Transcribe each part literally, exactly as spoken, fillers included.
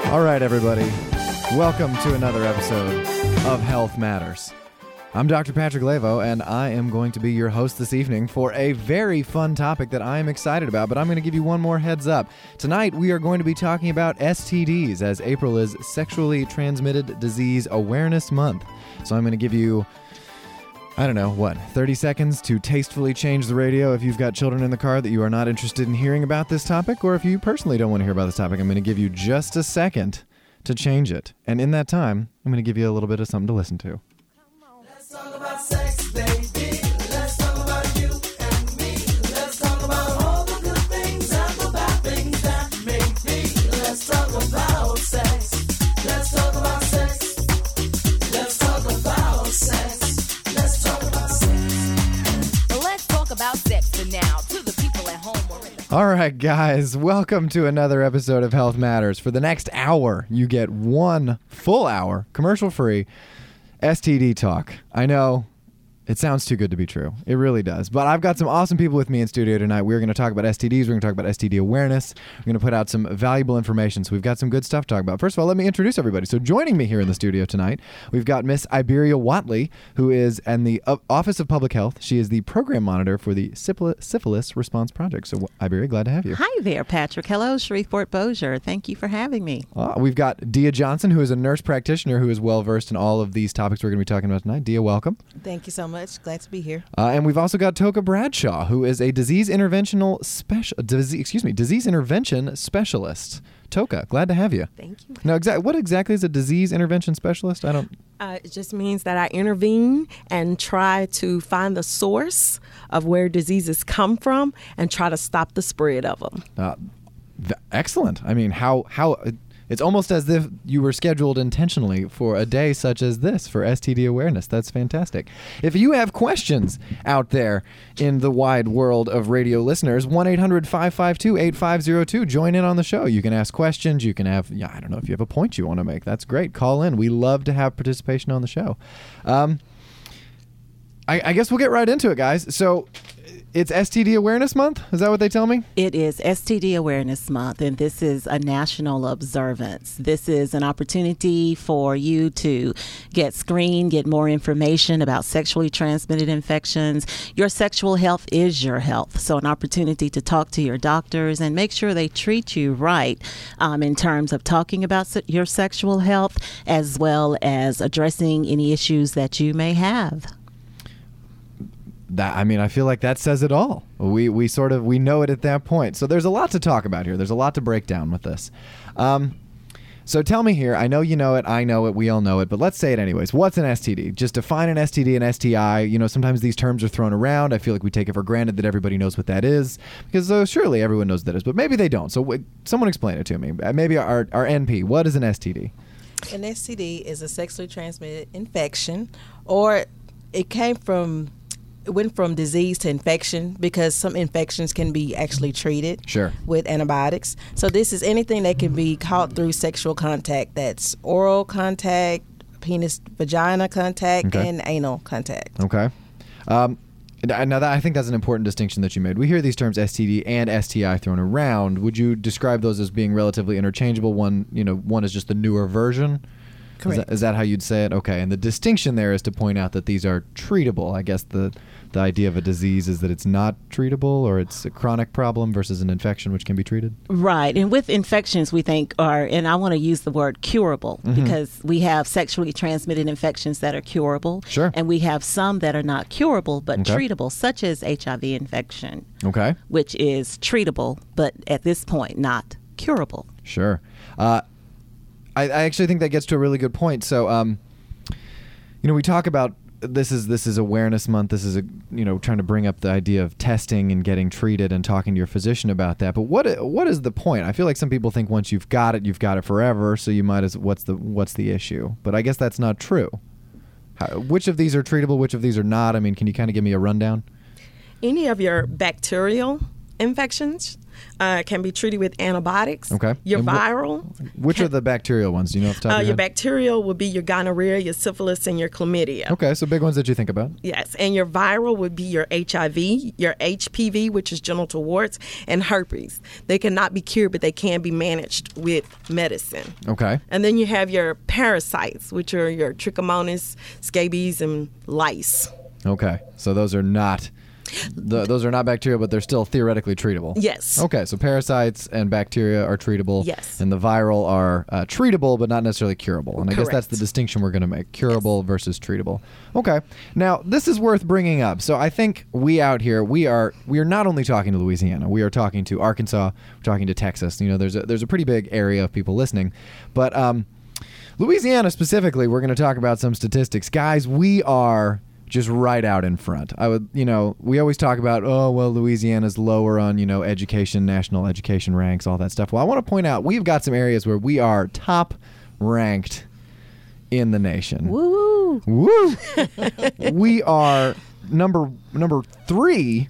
All right, everybody. Welcome to another episode of Health Matters. I'm Doctor Patrick Levo, and I am going to be your host this evening for a very fun topic that I am excited about, but I'm going to give you one more heads up. Tonight, we are going to be talking about S T Ds, as April is Sexually Transmitted Disease Awareness Month. So I'm going to give you, I don't know, what, thirty seconds to tastefully change the radio if you've got children in the car that you are not interested in hearing about this topic, or if you personally don't want to hear about this topic, I'm going to give you just a second to change it. And in that time, I'm going to give you a little bit of something to listen to. Let's talk about sex, baby. Let's talk about you and me. Let's talk about all the good things and the bad things that may be. Let's talk about sex. Let's talk about sex. Let's talk about sex. Let's talk about sex. Let's talk about sex for now. To the people at home or in the All right, guys, welcome to another episode of Health Matters. For the next hour, you get one full hour, commercial-free, S T D talk. I know it sounds too good to be true. It really does. But I've got some awesome people with me in studio tonight. We're going to talk about S T Ds. We're going to talk about S T D awareness. We're going to put out some valuable information. So we've got some good stuff to talk about. First of all, let me introduce everybody. So joining me here in the studio tonight, we've got Miss Iberia Watley, who is in the uh, Office of Public Health. She is the program monitor for the Syphilis, Syphilis Response Project. So Iberia, glad to have you. Hi there, Patrick. Hello, Shreveport Bossier. Thank you for having me. Uh, we've got Dia Johnson, who is a nurse practitioner who is well-versed in all of these topics we're going to be talking about tonight. Dia, welcome. Thank you so much. Glad to be here. Uh, and we've also got Toka Bradshaw, who is a disease interventional special, disease, excuse me, disease intervention specialist. Toka, glad to have you. Thank you. Now, exa- what exactly is a disease intervention specialist? I don't. Uh, it just means that I intervene and try to find the source of where diseases come from and try to stop the spread of them. Uh, th- excellent. I mean, how how. It's almost as if you were scheduled intentionally for a day such as this for S T D awareness. That's fantastic. If you have questions out there in the wide world of radio listeners, one eight hundred five five two eight five zero two. Join in on the show. You can ask questions. You can have, yeah, I don't know if you have a point you want to make. That's great. Call in. We love to have participation on the show. Um, I, I guess we'll get right into it, guys. So it's S T D Awareness Month? Is that what they tell me? It is S T D Awareness Month, and this is a national observance. This is an opportunity for you to get screened, get more information about sexually transmitted infections. Your sexual health is your health, so an opportunity to talk to your doctors and make sure they treat you right um, in terms of talking about se- your sexual health, as well as addressing any issues that you may have. That, I mean, I feel like that says it all. We we sort of, we know it at that point. So there's a lot to talk about here. There's a lot to break down with this. Um, so tell me here, I know you know it, I know it, we all know it, but let's say it anyways. What's an S T D? Just define an S T D and S T I. You know, sometimes these terms are thrown around. I feel like we take it for granted that everybody knows what that is, because uh, surely everyone knows what that is, but maybe they don't. So w- someone explain it to me. Uh, maybe our, our N P, what is an S T D? An S T D is a sexually transmitted infection, or it came from... It went from disease to infection because some infections can be actually treated Sure. with antibiotics. So this is anything that can be caught through sexual contact. That's oral contact, penis vagina contact, Okay. and anal contact. Okay. Um, and now that, I think that's an important distinction that you made. We hear these terms S T D and S T I thrown around. Would you describe those as being relatively interchangeable? One, you know, one is just the newer version. Correct. Is that, is that how you'd say it? Okay. And the distinction there is to point out that these are treatable. I guess the the idea of a disease is that it's not treatable, or it's a chronic problem versus an infection which can be treated. Right. And with infections, we think are, and I want to use the word curable, Mm-hmm. because we have sexually transmitted infections that are curable. Sure. And we have some that are not curable, but Okay. treatable, such as H I V infection, Okay. which is treatable, but at this point, not curable. Sure. Uh, I, I actually think that gets to a really good point. So, um, you know, we talk about this is this is awareness month. This is a you know trying to bring up the idea of testing and getting treated and talking to your physician about that. But what what is the point? I feel like some people think once you've got it, you've got it forever. So you might as what's the what's the issue? But I guess that's not true. How, which of these are treatable? Which of these are not? I mean, can you kind of give me a rundown? Any of your bacterial infections, uh, can be treated with antibiotics. Okay. Your And wh- viral, Which are the bacterial ones? Do you know off the top uh, of your your head? bacterial would be your gonorrhea, your syphilis, and your chlamydia. Okay, so big ones that you think about. Yes, and your viral would be your H I V, your H P V, which is genital warts, and herpes. They cannot be cured, but they can be managed with medicine. Okay. And then you have your parasites, which are your trichomonas, scabies, and lice. Okay. So those are not the, those are not bacteria, but they're still theoretically treatable. Yes. Okay, so parasites and bacteria are treatable. Yes. And the viral are uh, treatable, but not necessarily curable. And I guess that's Correct. the distinction we're going to make: curable versus treatable. Okay. Now this is worth bringing up. So I think we out here we are we are not only talking to Louisiana, we are talking to Arkansas, we're talking to Texas. You know, there's a, there's a pretty big area of people listening, but um, Louisiana specifically, we're going to talk about some statistics, guys. We are just right out in front. I would, you know, we always talk about, oh, well, Louisiana's lower on, you know, education, national education ranks, all that stuff. Well, I want to point out we've got some areas where we are top ranked in the nation. Woo! Woo! We are number number three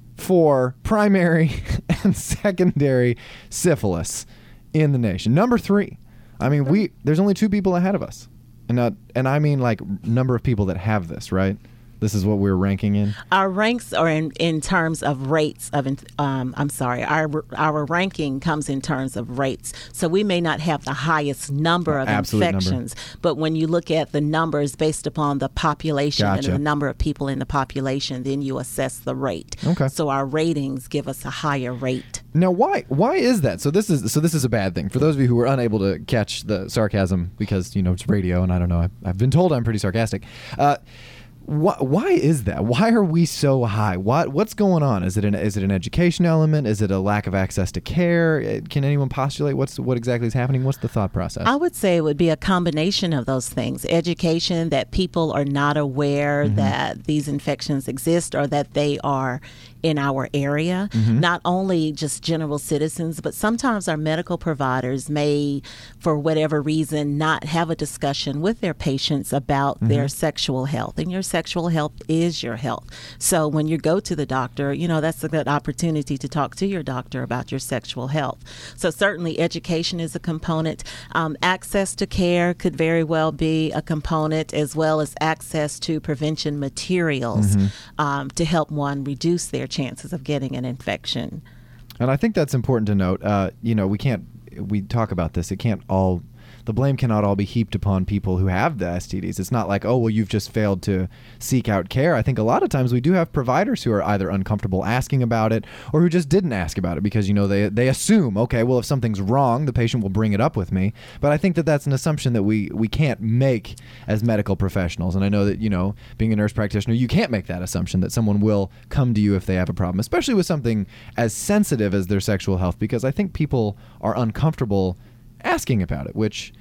for primary and secondary syphilis in the nation. Number three. I mean, we there's only two people ahead of us. And, uh, and I mean like number of people that have this, right? This is what we're ranking in. Our ranks are in, in terms of rates of, um, I'm sorry, our our ranking comes in terms of rates. So we may not have the highest number of Absolute number. infections, but when you look at the numbers based upon the population Gotcha. and the number of people in the population, then you assess the rate. Okay. So our ratings give us a higher rate. Now, why why is that? So this is so this is a bad thing for those of you who were unable to catch the sarcasm because you know it's radio and I don't know. I've, I've been told I'm pretty sarcastic. Uh, why, why is that? Why are we so high? What what's going on? Is it an is it an education element? Is it a lack of access to care? Uh, Can anyone postulate what's what exactly is happening? What's the thought process? I would say it would be a combination of those things. Education, that people are not aware Mm-hmm. that these infections exist or that they are in our area. Mm-hmm. Not only just general citizens, but sometimes our medical providers may, for whatever reason, not have a discussion with their patients about Mm-hmm. their sexual health. And your sexual health is your health. So when you go to the doctor, you know, that's a good opportunity to talk to your doctor about your sexual health. So certainly education is a component. Um, access to care could very well be a component, as well as access to prevention materials um, to help one reduce their chances of getting an infection. And I think that's important to note. Uh, you know, we can't, we talk about this, it can't all, the blame cannot all be heaped upon people who have the S T Ds. It's not like, oh, well, you've just failed to seek out care. I think a lot of times we do have providers who are either uncomfortable asking about it or who just didn't ask about it because, you know, they they assume, okay, well, if something's wrong, the patient will bring it up with me. But I think that that's an assumption that we, we can't make as medical professionals. And I know that, you know, being a nurse practitioner, you can't make that assumption that someone will come to you if they have a problem, especially with something as sensitive as their sexual health, because I think people are uncomfortable asking about it, which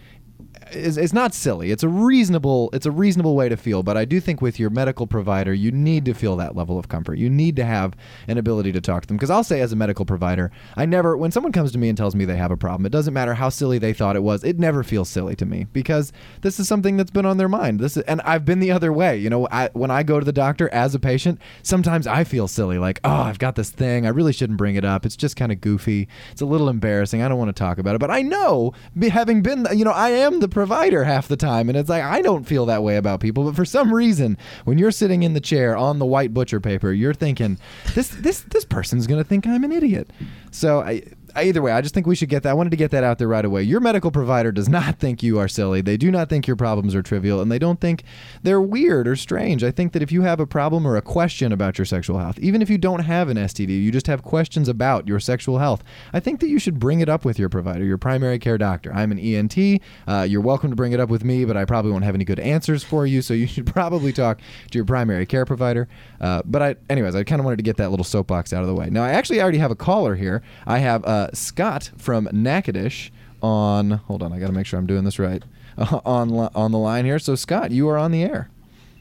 is, is not silly. It's a reasonable it's a reasonable way to feel, but I do think with your medical provider, you need to feel that level of comfort. You need to have an ability to talk to them, because I'll say as a medical provider, I never, when someone comes to me and tells me they have a problem, it doesn't matter how silly they thought it was, it never feels silly to me, because this is something that's been on their mind. This is, and I've been the other way. You know, I, when I go to the doctor as a patient, sometimes I feel silly, like, oh, I've got this thing, I really shouldn't bring it up. It's just kind of goofy. It's a little embarrassing. I don't want to talk about it, but I know, be- having been, you know, I am the provider half the time, and it's like I don't feel that way about people, but for some reason when you're sitting in the chair on the white butcher paper, you're thinking this this this person's gonna think I'm an idiot. So I either way, I just think we should get that. I wanted to get that out there right away. Your medical provider does not think you are silly. They do not think your problems are trivial, and they don't think they're weird or strange. I think that if you have a problem or a question about your sexual health, even if you don't have an S T D, you just have questions about your sexual health, I think that you should bring it up with your provider, your primary care doctor. I'm an E N T. Uh, you're welcome to bring it up with me, but I probably won't have any good answers for you, so you should probably talk to your primary care provider. Uh, but I, anyways, I kind of wanted to get that little soapbox out of the way. Now, I actually already have a caller here. I have uh, Scott from Natchitoches on, hold on, I got to make sure I'm doing this right, uh, on, on the line here. So, Scott, you are on the air.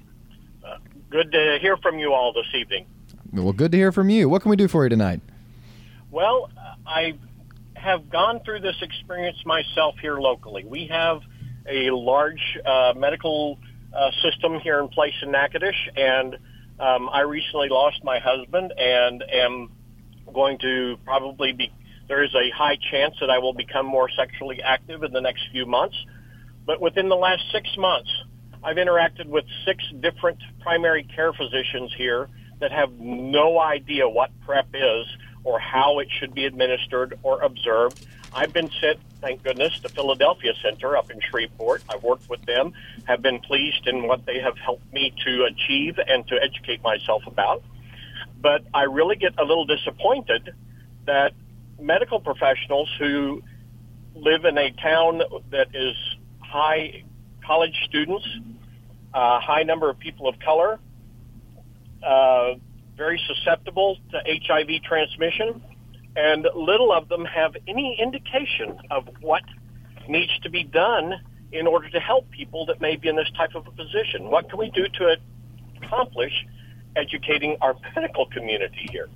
Uh, good to hear from you all this evening. Well, good to hear from you. What can we do for you tonight? Well, I have gone through this experience myself here locally. We have a large uh, medical uh, system here in place in Natchitoches, and um, I recently lost my husband and am going to probably be, there is a high chance that I will become more sexually active in the next few months. But within the last six months, I've interacted with six different primary care physicians here that have no idea what PrEP is or how it should be administered or observed. I've been sent, thank goodness, to Philadelphia Center up in Shreveport. I've worked with them, have been pleased in what they have helped me to achieve and to educate myself about. But I really get a little disappointed that medical professionals who live in a town that is high college students, a high number of people of color, uh, very susceptible to H I V transmission, and little of them have any indication of what needs to be done in order to help people that may be in this type of a position. What can we do to accomplish educating our medical community here?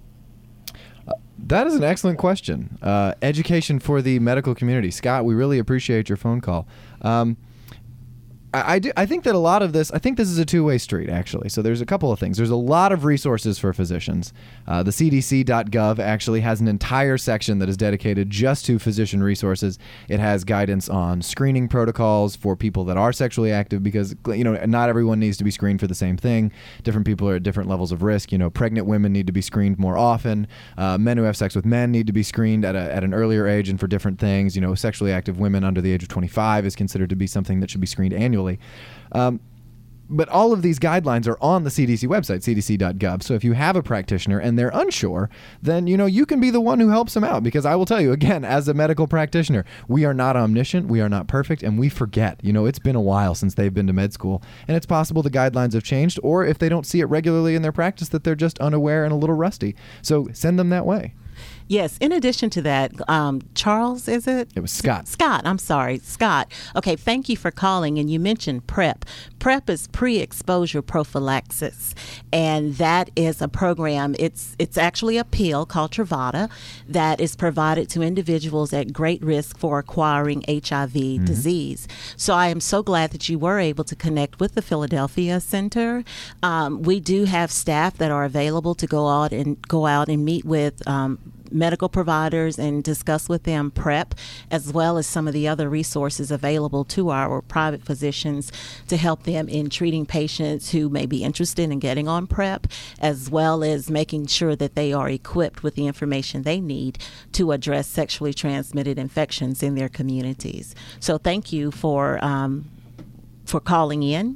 Uh, that is an excellent question. Uh, education for the medical community. Scott, we really appreciate your phone call. Um, I, I, do, I think that a lot of this, I think this is a two-way street, actually. So there's a couple of things. There's a lot of resources for physicians. Uh, the C D C dot gov actually has an entire section that is dedicated just to physician resources. It has guidance on screening protocols for people that are sexually active because, you know, not everyone needs to be screened for the same thing. Different people are at different levels of risk. You know, pregnant women need to be screened more often. Uh, men who have sex with men need to be screened at, a, at an earlier age and for different things. You know, sexually active women under the age of twenty-five is considered to be something that should be screened annually. Um, but all of these guidelines are on the C D C website, C D C dot gov. So if you have a practitioner and they're unsure, then, you know, you can be the one who helps them out. Because I will tell you, again, as a medical practitioner, we are not omniscient, we are not perfect, and we forget. You know, it's been a while since they've been to med school, and it's possible the guidelines have changed, or if they don't see it regularly in their practice, that they're just unaware and a little rusty. So send them that way. Yes. In addition to that, um, Charles, is it? It was Scott. Scott. I'm sorry. Scott. Okay. Thank you for calling. And you mentioned PrEP. PrEP is pre-exposure prophylaxis. And that is a program. It's, it's actually a pill called Truvada that is provided to individuals at great risk for acquiring H I V mm-hmm. disease. So I am so glad that you were able to connect with the Philadelphia Center. Um, we do have staff that are available to go out and go out and meet with um, medical providers and discuss with them PrEP, as well as some of the other resources available to our private physicians to help them in treating patients who may be interested in getting on PrEP, as well as making sure that they are equipped with the information they need to address sexually transmitted infections in their communities. So thank you for um, for calling in.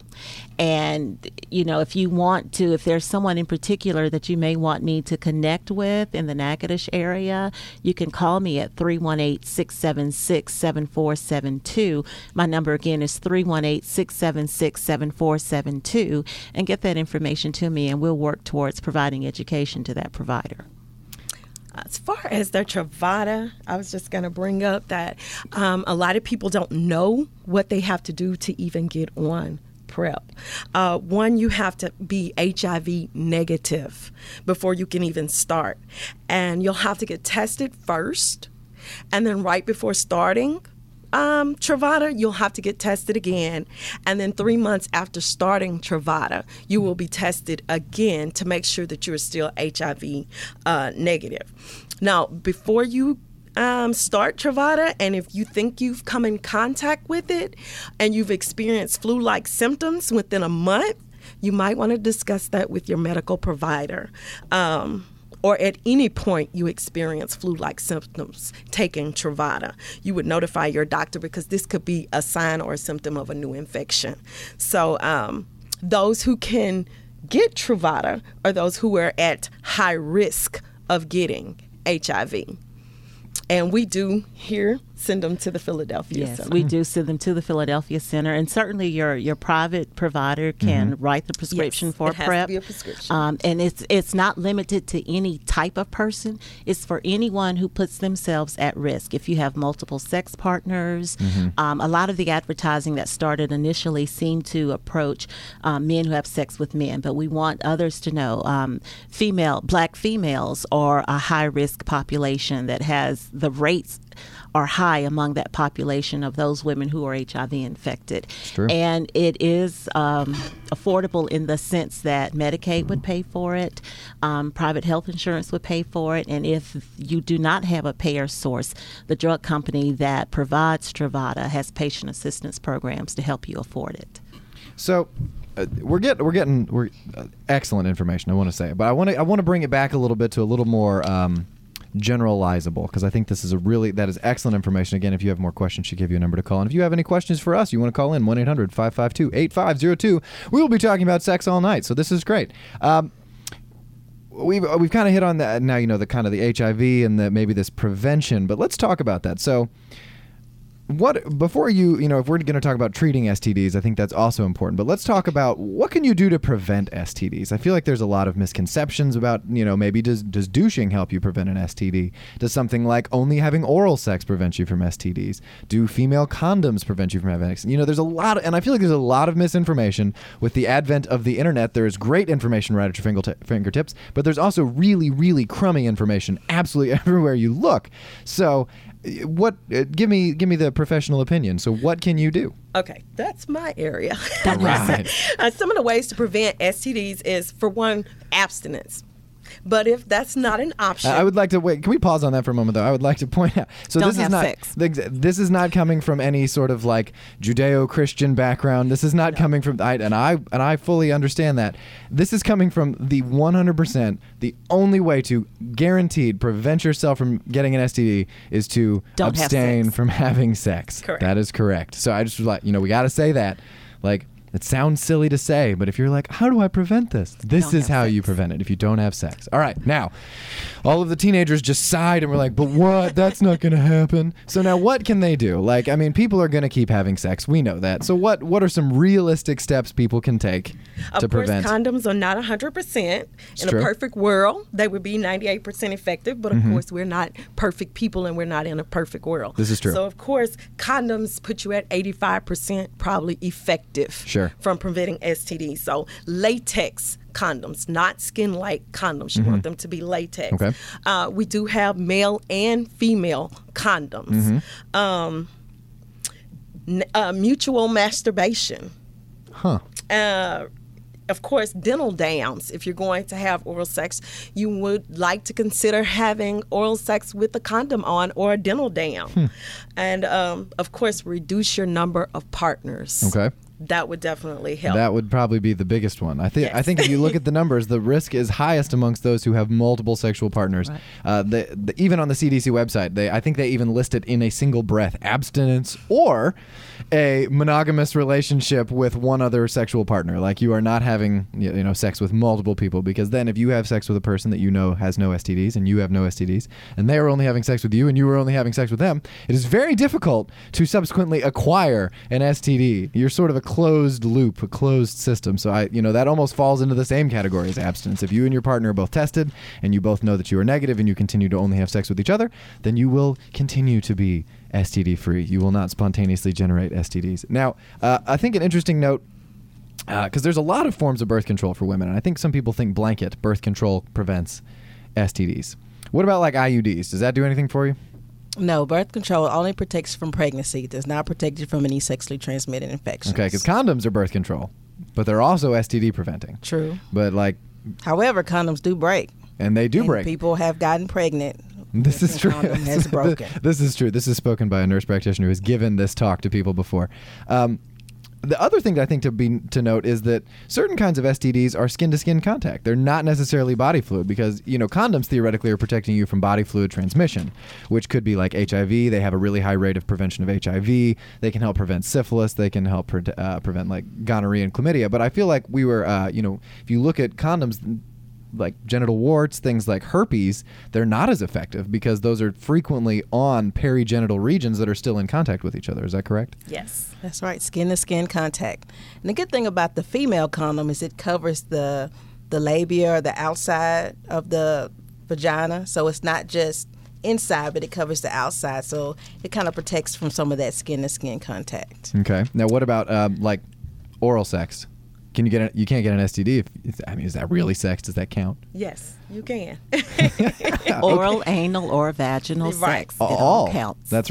And, you know, if you want to, if there's someone in particular that you may want me to connect with in the Natchitoches area, you can call me at three one eight, six seven six, seven four seven two. My number again is three one eight, six seven six, seven four seven two, and get that information to me, and we'll work towards providing education to that provider. As far as the Truvada, I was just going to bring up that um, a lot of people don't know what they have to do to even get on PrEP. Uh, one, you have to be H I V negative before you can even start. And you'll have to get tested first. And then right before starting um, Truvada, you'll have to get tested again. And then three months after starting Truvada, you will be tested again to make sure that you're still H I V uh, negative. Now, before you Um, start Truvada, and if you think you've come in contact with it and you've experienced flu-like symptoms within a month, you might want to discuss that with your medical provider. Um, or at any point you experience flu-like symptoms taking Truvada, you would notify your doctor because this could be a sign or a symptom of a new infection. So um, those who can get Truvada are those who are at high risk of getting H I V. And we do here send them to the Philadelphia yes, Center. we do send them to the Philadelphia Center. And certainly your, your private provider can mm-hmm. write the prescription yes, for it has PrEP. To be a prescription. Um, and it's it's not limited to any type of person. It's for anyone who puts themselves at risk. If you have multiple sex partners, mm-hmm. um, a lot of the advertising that started initially seemed to approach um, men who have sex with men. But we want others to know um, female, black females are a high risk population that has the rates are high among that population of those women who are H I V infected. true. And it is um, affordable in the sense that Medicaid would pay for it, um, private health insurance would pay for it, and if you do not have a payer source, the drug company that provides Truvada has patient assistance programs to help you afford it. So uh, we're getting we're getting we're uh, excellent information. I want to say, but I want to I want to bring it back a little bit to a little more um, generalizable, because I think this is a really that is excellent information. Again, if you have more questions, she'll give you a number to call. And if you have any questions for us, you want to call in one eight hundred five five two eight five zero two. We will be talking about sex all night, so this is great. Um, we've we've kind of hit on that now. You know, the kind of the H I V and the maybe this prevention, but let's talk about that. So. What before you you know if we're going to talk about treating S T Ds, I think that's also important. But let's talk about what can you do to prevent S T Ds. I feel like there's a lot of misconceptions about you know maybe does does douching help you prevent an S T D? Does something like only having oral sex prevent you from S T Ds? Do female condoms prevent you from having sex? You know, there's a lot, of, and I feel like there's a lot of misinformation with the advent of the internet. There is great information right at your fingerti- fingertips, but there's also really really crummy information absolutely everywhere you look. So. What? Uh, give me, give me the professional opinion. So, what can you do? Okay, that's my area. Right. uh, some of the ways to prevent S T Ds is, for one, abstinence. But if that's not an option, I would like to wait. Can we pause on that for a moment, though? I would like to point out. So Don't this have is not. sex. This is not coming from any sort of like Judeo-Christian background. This is not no. coming from. I, and I and I fully understand that. This is coming from the one hundred percent. The only way to guaranteed prevent yourself from getting an S T D is to Don't abstain have sex. from having sex. Correct. That is correct. So I just was like, you know, we got to say that, like. It sounds silly to say, but if you're like, how do I prevent this? This Don't is have how sex. you prevent it if you don't have sex. All right, now, all of the teenagers just sighed and were like, but what? That's not going to happen. So now what can they do? Like, I mean, people are going to keep having sex. We know that. So what What are some realistic steps people can take of to course, prevent? condoms are not one hundred percent. In true. a perfect world, they would be ninety-eight percent effective. But of Mm-hmm. course, we're not perfect people and we're not in a perfect world. This is true. So, of course, condoms put you at eighty-five percent probably effective Sure. from preventing S T Ds. So, latex condoms, not skin-like condoms. You want them to be latex. Mm-hmm. Okay. Uh, we do have male and female condoms. Mm-hmm. Um, n- uh, mutual masturbation. Huh. Uh, of course, dental dams. If you're going to have oral sex, you would like to consider having oral sex with a condom on or a dental dam. Hmm. And, um, of course, reduce your number of partners. Okay. That would definitely help. That would probably be the biggest one. I think. Yes. I think if you look at the numbers, the risk is highest amongst those who have multiple sexual partners. Right. Uh, the, the, even on the C D C website, they I think they even list it in a single breath: abstinence or a monogamous relationship with one other sexual partner. Like you are not having you know sex with multiple people, because then if you have sex with a person that you know has no S T Ds and you have no S T Ds, and they are only having sex with you and you are only having sex with them, it is very difficult to subsequently acquire an S T D. You're sort of a closed loop, a closed system. So I, you know, that almost falls into the same category as abstinence. If you and your partner are both tested and you both know that you are negative and you continue to only have sex with each other, then you will continue to be S T D free. You will not spontaneously generate S T Ds. Now, uh, I think an interesting note, because uh, there's a lot of forms of birth control for women, and I think some people think blanket birth control prevents S T Ds. What about like I U Ds? Does that do anything for you? No, birth control only protects from pregnancy. It does not protect you from any sexually transmitted infections. Okay, because condoms are birth control, but they're also S T D preventing. True. But like, However, condoms do break. and they do And break. People have gotten pregnant. This if is the true. condom has broken. This is true. This is spoken by a nurse practitioner who has given this talk to people before. Um, the other thing that I think to be to note is that certain kinds of S T Ds are skin-to-skin contact. They're not necessarily body fluid, because you know condoms theoretically are protecting you from body fluid transmission, which could be like H I V. They have a really high rate of prevention of H I V. They can help prevent syphilis. They can help pre- uh, prevent like gonorrhea and chlamydia. But I feel like we were, uh, you know, if you look at condoms, like genital warts, things like herpes, they're not as effective because those are frequently on perigenital regions that are still in contact with each other. Is that correct? Yes. That's right, skin to skin contact. And the good thing about the female condom is it covers the the labia or the outside of the vagina, so it's not just inside, but it covers the outside, so it kind of protects from some of that skin to skin contact. Okay. Now, what about um, like oral sex? Can you get? A, you can't get an S T D. If, if I mean, is that really sex? Does that count? Yes, you can. Oral, anal, or vaginal Right. sex. It all all counts. That's right.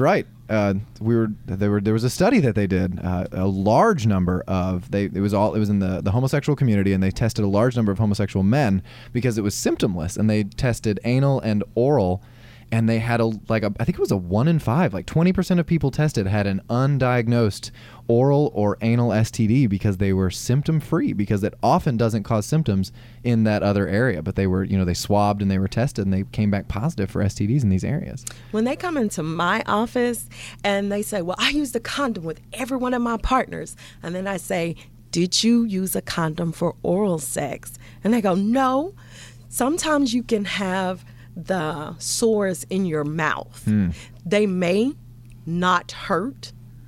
uh, we were there were there was a study that they did. Uh, a large number of they it was all it was in the the homosexual community, and they tested a large number of homosexual men because it was symptomless, and they tested anal and oral. And they had a like a I think it was a one in five, like twenty percent of people tested had an undiagnosed oral or anal S T D because they were symptom free, because it often doesn't cause symptoms in that other area. But they were, you know, they swabbed and they were tested and they came back positive for S T Ds in these areas. When they come into my office and they say, well, I used a condom with every one of my partners. And then I say, did you use a condom for oral sex? And they go, no. Sometimes you can have the sores in your mouth. Mm. They may not hurt,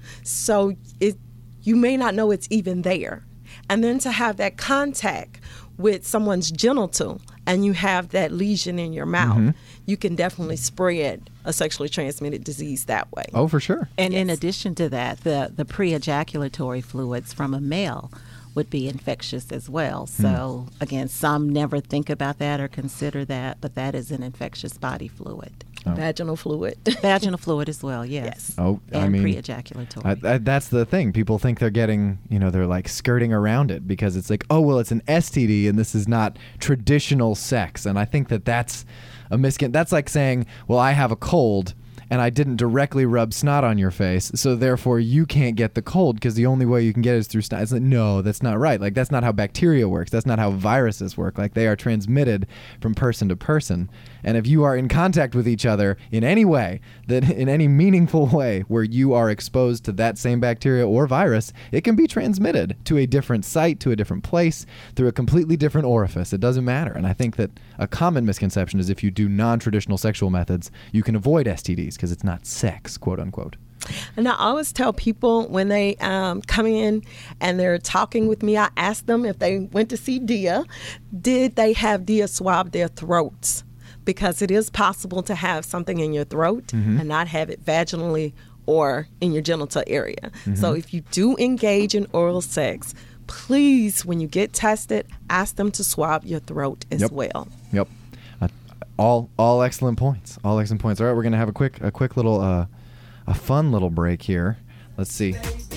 so it you may not know it's even there. And then to have that contact with someone's genital and you have that lesion in your mouth, mm-hmm. you can definitely spread a sexually transmitted disease that way. Oh, for sure. And yes. in addition to that, the, the pre-ejaculatory fluids from a male would be infectious as well. So mm. again, some never think about that or consider that, but that is an infectious body fluid. Oh. Vaginal fluid. Vaginal fluid as well, yes. yes. Oh, and I mean, pre-ejaculatory. I, I, that's the thing. People think they're getting, you know, they're like skirting around it because it's like, oh, well, it's an S T D and this is not traditional sex. And I think that that's a miscon. That's like saying, well, I have a cold and I didn't directly rub snot on your face, so therefore you can't get the cold because the only way you can get it is through snot. It's like, no, that's not right. Like, that's not how bacteria works. That's not how viruses work. Like, they are transmitted from person to person. And if you are in contact with each other in any way, that in any meaningful way where you are exposed to that same bacteria or virus, it can be transmitted to a different site, to a different place, through a completely different orifice. It doesn't matter. And I think that a common misconception is if you do non-traditional sexual methods, you can avoid S T Ds because it's not sex, quote unquote. And I always tell people when they um, come in and they're talking with me, I ask them if they went to see Dia, did they have Dia swab their throats? Because it is possible to have something in your throat mm-hmm. and not have it vaginally or in your genital area. Mm-hmm. So if you do engage in oral sex, please, when you get tested, ask them to swab your throat as yep. well. Yep. Uh, all all excellent points. All excellent points. All right, we're going to have a quick a quick little uh, a fun little break here. Let's see.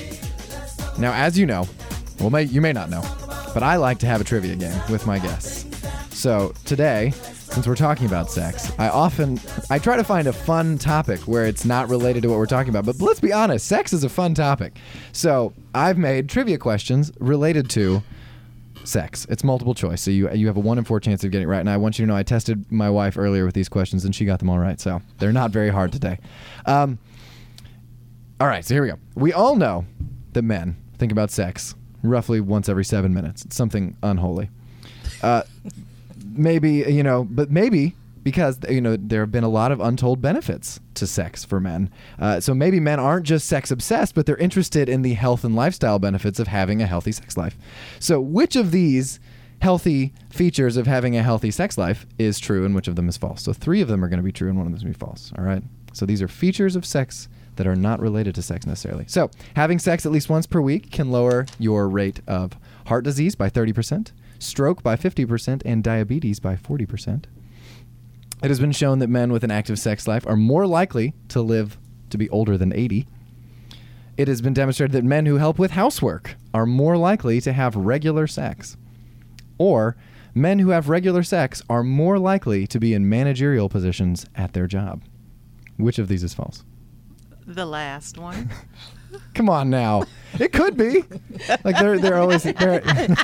Now, as you know, well, may, you may not know, but I like to have a trivia game with my guests. So today, since we're talking about sex, I often, I try to find a fun topic where it's not related to what we're talking about. But let's be honest, sex is a fun topic. So I've made trivia questions related to sex. It's multiple choice. So you you have a one in four chance of getting it right. And I want you to know I tested my wife earlier with these questions and she got them all right. So they're not very hard today. Um, all right, so here we go. We all know that men think about sex roughly once every seven minutes. It's something unholy. Uh, maybe, you know, but maybe because, you know, there have been a lot of untold benefits to sex for men. Uh, so maybe men aren't just sex obsessed, but they're interested in the health and lifestyle benefits of having a healthy sex life. So which of these healthy features of having a healthy sex life is true and which of them is false? So three of them are going to be true and one of them is going to be false. All right. So these are features of sex that are not related to sex necessarily. So having sex at least once per week can lower your rate of heart disease by thirty percent, stroke by fifty percent, and diabetes by forty percent. It has been shown that men with an active sex life are more likely to live to be older than eighty. It has been demonstrated that men who help with housework are more likely to have regular sex. Or men who have regular sex are more likely to be in managerial positions at their job. Which of these is false? The last one. Come on now. It could be. Like they're they're always they're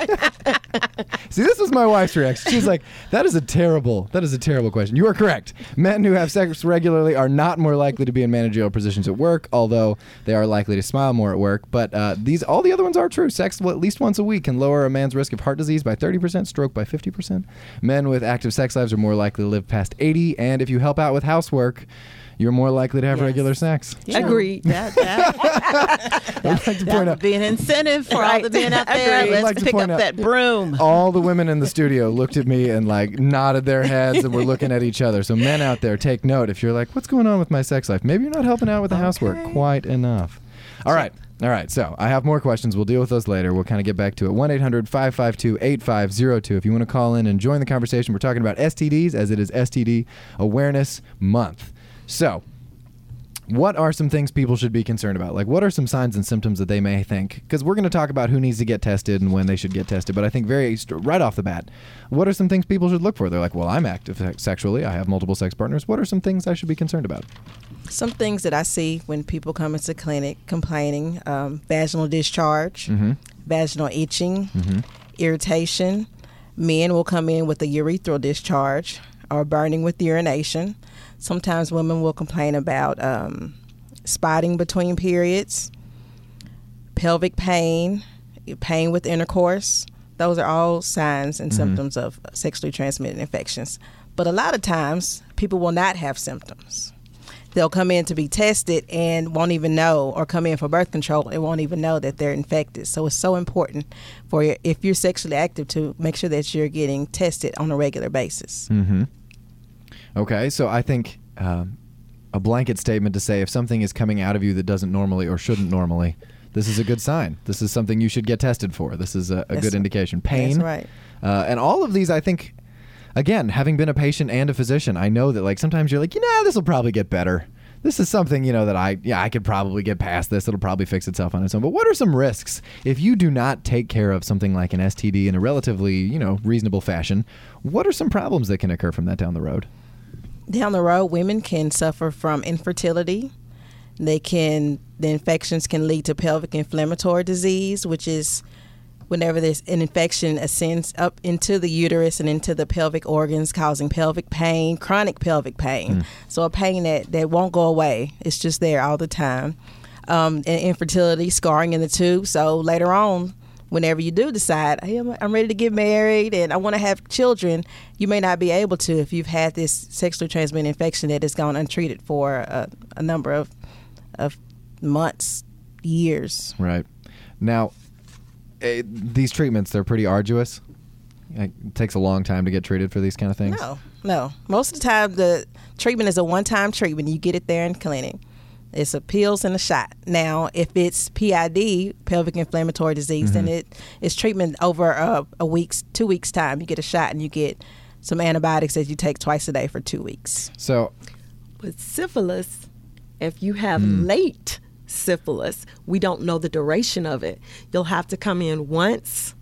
See, this was my wife's reaction. She's like, that is a terrible that is a terrible question. You are correct. Men who have sex regularly are not more likely to be in managerial positions at work, although they are likely to smile more at work. But uh, these all the other ones are true. Sex at least once a week can lower a man's risk of heart disease by thirty percent, stroke by fifty percent. Men with active sex lives are more likely to live past eighty, and if you help out with housework, you're more likely to have yes. regular sex. Yeah. Agreed. That, that, that, I'd like to that point would out, be an incentive for Right. all the men out there. Agreed. I'd Let's like to pick point up out- that broom. all the women in the studio looked at me and like nodded their heads and were looking at each other. So men out there, take note. If you're like, what's going on with my sex life? Maybe you're not helping out with the housework quite enough. All right. All right. So I have more questions. We'll deal with those later. We'll kind of get back to it. one eight hundred five five two eight five zero two. If you want to call in and join the conversation, we're talking about S T Ds as it is S T D Awareness Month. So what are some things people should be concerned about? Like, what are some signs and symptoms that they may think? Because we're going to talk about who needs to get tested and when they should get tested. But I think very right off the bat, what are some things people should look for? They're like, well, I'm active sexually. I have multiple sex partners. What are some things I should be concerned about? Some things that I see when people come into the clinic complaining, um, vaginal discharge, Mm-hmm. vaginal itching, Mm-hmm. irritation. Men will come in with a urethral discharge or burning with urination. Sometimes women will complain about um, spotting between periods, pelvic pain, pain with intercourse. Those are all signs and Mhm. symptoms of sexually transmitted infections. But a lot of times, people will not have symptoms. They'll come in to be tested and won't even know, or come in for birth control and won't even know that they're infected. So it's so important for you, if you're sexually active, to make sure that you're getting tested on a regular basis. Mm-hmm. Okay, so I think um, a blanket statement to say if something is coming out of you that doesn't normally or shouldn't normally, this is a good sign. This is something you should get tested for. This is a, a That's good right. indication. Pain. That's right. Uh, and all of these, I think, again, having been a patient and a physician, I know that like sometimes you're like, you know, this will probably get better. This is something, you know, that I, yeah, I could probably get past this. It'll probably fix itself on its own. But what are some risks if you do not take care of something like an S T D in a relatively, you know, reasonable fashion? What are some problems that can occur from that down the road? Down the road, women can suffer from infertility. They can, the infections can lead to pelvic inflammatory disease, which is whenever there's an infection ascends up into the uterus and into the pelvic organs, causing pelvic pain, chronic pelvic pain. Mm. So a pain that, that won't go away. It's just there all the time. Um, and infertility, scarring in the tube. So later on, whenever you do decide, hey, I'm, I'm ready to get married and I want to have children, you may not be able to if you've had this sexually transmitted infection that has gone untreated for a, a number of, of months, years. Right. Now, eh, these treatments, they're pretty arduous. Like, it takes a long time to get treated for these kind of things. No, no. Most of the time, the treatment is a one-time treatment. You get it there in clinic. It's a pills and a shot. Now, if it's P I D, pelvic inflammatory disease, Mm-hmm. then it is treatment over a, a week's, two weeks' time. You get a shot and you get some antibiotics that you take twice a day for two weeks. So, With syphilis, if you have Mm. late syphilis, we don't know the duration of it. You'll have to come in once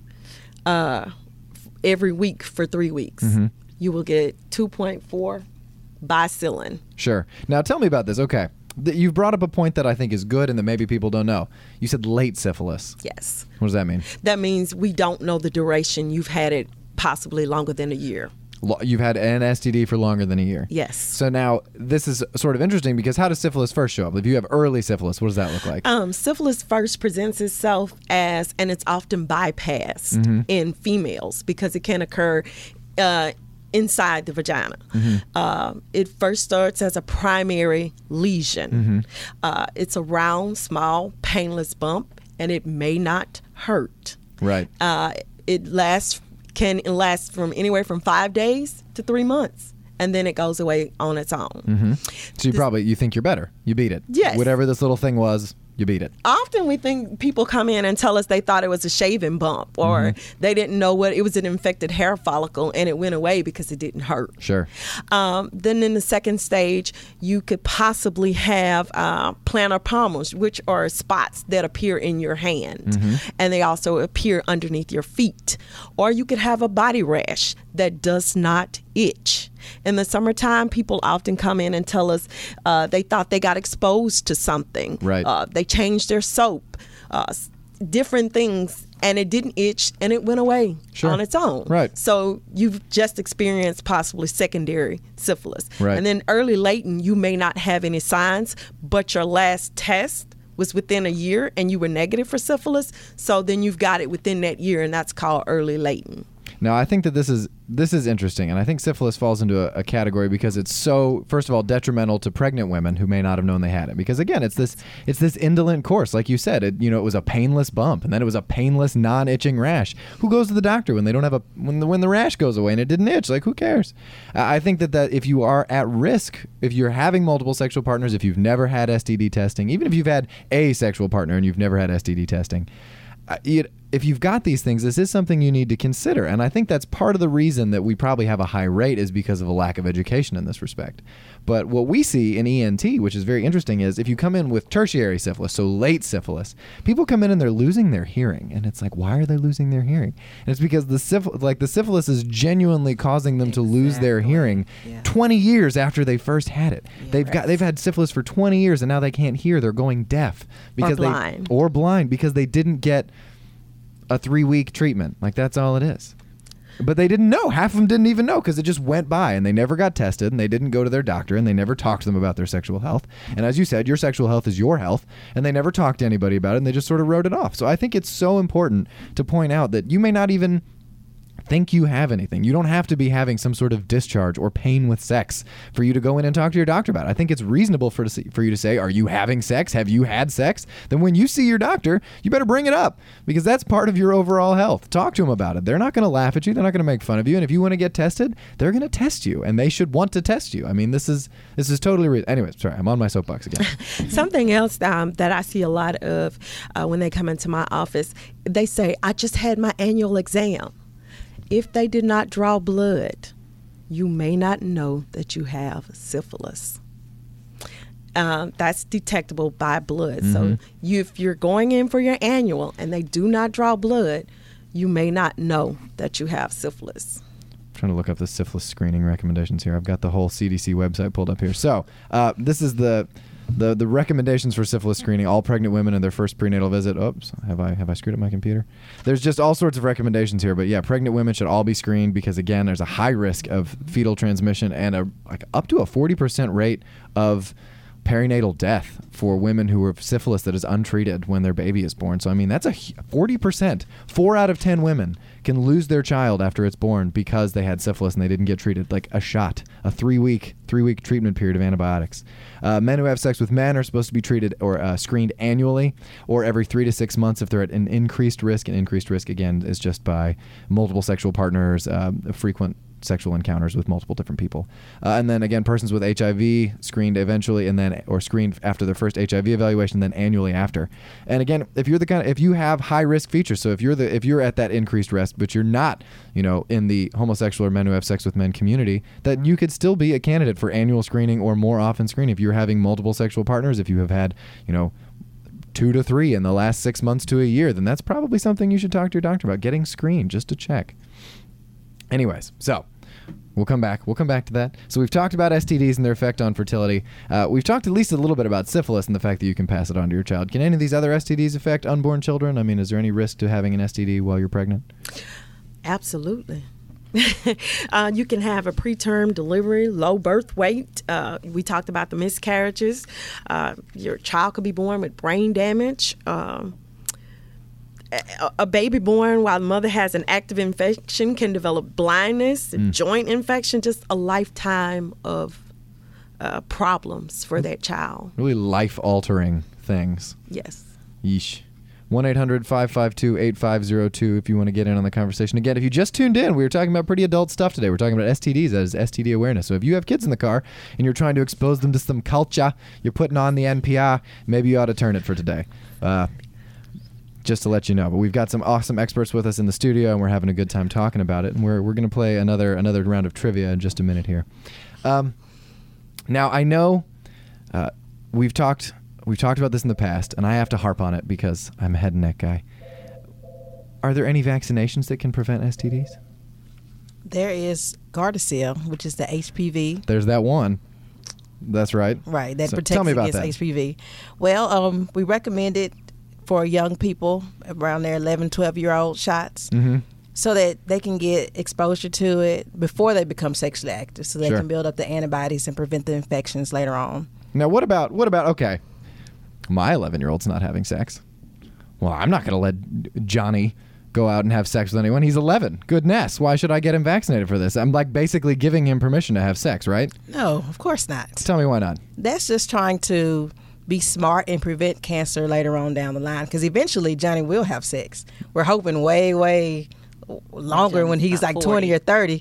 uh, f- every week for three weeks. Mm-hmm. You will get two point four bacillin. sure. Now, tell me about this. Okay. Th- You've brought up a point that I think is good and that maybe people don't know. You said late syphilis. Yes. What does that mean? That means we don't know the duration. You've had it possibly longer than a year. Lo- You've had an S T D for longer than a year. Yes. So now, this is sort of interesting because how does syphilis first show up? If you have early syphilis, what does that look like? Um, syphilis first presents itself as, and it's often bypassed Mm-hmm. in females because it can occur uh, inside the vagina. Mm-hmm. Uh, it first starts as a primary lesion. Mm-hmm. Uh, it's a round, small, painless bump, and it may not hurt. Right. Uh, it lasts can last from anywhere from five days to three months, and then it goes away on its own. Mm-hmm. So you probably, you think you're better. You beat it. Yes. Whatever this little thing was, you beat it. Often we think people come in and tell us they thought it was a shaving bump or Mm-hmm. they didn't know what it was, an infected hair follicle, and it went away because it didn't hurt. Sure. Um, then in the second stage, you could possibly have uh, plantar palms, which are spots that appear in your hand, Mm-hmm. and they also appear underneath your feet. Or you could have a body rash that does not itch. In the summertime, people often come in and tell us uh, they thought they got exposed to something. Right. Uh, they changed their soap, uh, s- different things, and it didn't itch, and it went away Sure. on its own. Right. So you've just experienced possibly secondary syphilis. Right. And then early latent, you may not have any signs, but your last test was within a year and you were negative for syphilis. So then you've got it within that year, and that's called early latent. Now, I think that this is this is interesting, and I think syphilis falls into a, a category because it's so, first of all, detrimental to pregnant women who may not have known they had it. Because again, it's this it's this indolent course, like you said. It, you know, it was a painless bump, and then it was a painless, non-itching rash. Who goes to the doctor when they don't have a when the when the rash goes away and it didn't itch? Like, who cares? I I think that that if you are at risk, if you're having multiple sexual partners, if you've never had S T D testing, even if you've had a sexual partner and you've never had S T D testing, uh, it, if you've got these things, this is something you need to consider. And I think that's part of the reason that we probably have a high rate is because of a lack of education in this respect. But what we see in E N T, which is very interesting, is if you come in with tertiary syphilis, so late syphilis, people come in and they're losing their hearing. And it's like, why are they losing their hearing? And it's because the syph- like the syphilis is genuinely causing them exactly. to lose their hearing yeah. twenty years after they first had it. Yeah, they've right. got they've had syphilis for twenty years and now they can't hear. They're going deaf because or blind. they or blind because they didn't get a three-week treatment. Like, that's all it is. But they didn't know. Half of them didn't even know because it just went by and they never got tested and they didn't go to their doctor and they never talked to them about their sexual health. And as you said, your sexual health is your health and they never talked to anybody about it and they just sort of wrote it off. So I think it's so important to point out that you may not even think you have anything. You don't have to be having some sort of discharge or pain with sex for you to go in and talk to your doctor about it. I think it's reasonable for, to, for you to say, are you having sex? Have you had sex? Then when you see your doctor, you better bring it up because that's part of your overall health. Talk to them about it. They're not going to laugh at you. They're not going to make fun of you. And if you want to get tested, they're going to test you and they should want to test you. I mean, this is this is totally real. Anyway, sorry, I'm on my soapbox again. Something else um, that I see a lot of uh, when they come into my office, they say, I just had my annual exam. If they did not draw blood, you may not know that you have syphilis. Um, that's detectable by blood. Mm-hmm. So you, if you're going in for your annual and they do not draw blood, you may not know that you have syphilis. I'm trying to look up the syphilis screening recommendations here. I've got the whole C D C website pulled up here. So uh, this is the... The the recommendations for syphilis screening, all pregnant women in their first prenatal visit. Oops, have I have I screwed up my computer? There's just all sorts of recommendations here, but yeah, pregnant women should all be screened because again, there's a high risk of fetal transmission and a like up to a forty percent rate of perinatal death for women who have syphilis that is untreated when their baby is born. So I mean, that's a forty percent. Four out of ten women can lose their child after it's born because they had syphilis and they didn't get treated. Like a shot, a three-week three-week treatment period of antibiotics. Uh, men who have sex with men are supposed to be treated or uh, screened annually or every three to six months if they're at an increased risk. And increased risk, again, is just by multiple sexual partners, uh, frequent sexual encounters with multiple different people. Uh, and then again, persons with H I V screened eventually and then or screened after their first H I V evaluation, then annually after. And again, if you're the kind of, if you have high risk features, so if you're the if you're at that increased risk, but you're not, you know, in the homosexual or men who have sex with men community, that you could still be a candidate for annual screening or more often screening. If you're having multiple sexual partners, if you have had, you know, two to three in the last six months to a year, then that's probably something you should talk to your doctor about, getting screened just to check. Anyways, so We'll come back. We'll come back to that. So we've talked about S T Ds and their effect on fertility. Uh, we've talked at least a little bit about syphilis and the fact that you can pass it on to your child. Can any of these other S T Ds affect unborn children? I mean, is there any risk to having an S T D while you're pregnant? Absolutely. uh, you can have a preterm delivery, low birth weight. Uh, we talked about the miscarriages. Uh, your child could be born with brain damage. Um, A baby born while the mother has an active infection can develop blindness, mm. joint infection, just a lifetime of uh, problems for that child. Really life-altering things. Yes. Yeesh. one eight hundred five five two eight five zero two if you want to get in on the conversation. Again, if you just tuned in, we were talking about pretty adult stuff today. We're talking about S T Ds, that is S T D awareness. So if you have kids in the car and you're trying to expose them to some culture, you're putting on the N P R, maybe you ought to turn it for today. Uh, just to let you know. But we've got some awesome experts with us in the studio, and we're having a good time talking about it. And we're we're going to play another another round of trivia in just a minute here. Um, now, I know uh, we've talked we've talked about this in the past, and I have to harp on it because I'm a head and neck guy. Are there any vaccinations that can prevent S T Ds? There is Gardasil, which is the H P V. There's that one. That's right. Right, that So protects tell me about against that. H P V. Well, um, we recommend it for young people around their eleven, twelve-year-old shots Mm-hmm. so that they can get exposure to it before they become sexually active, so they Sure. can build up the antibodies and prevent the infections later on. Now, what about, what about, okay, my eleven-year-old's not having sex. Well, I'm not going to let Johnny go out and have sex with anyone. He's eleven. Goodness, why should I get him vaccinated for this? I'm like basically giving him permission to have sex, right? No, of course not. Tell me why not. That's just trying to be smart and prevent cancer later on down the line, because eventually Johnny will have sex. We're hoping way, way longer when he's like about twenty forty. or thirty.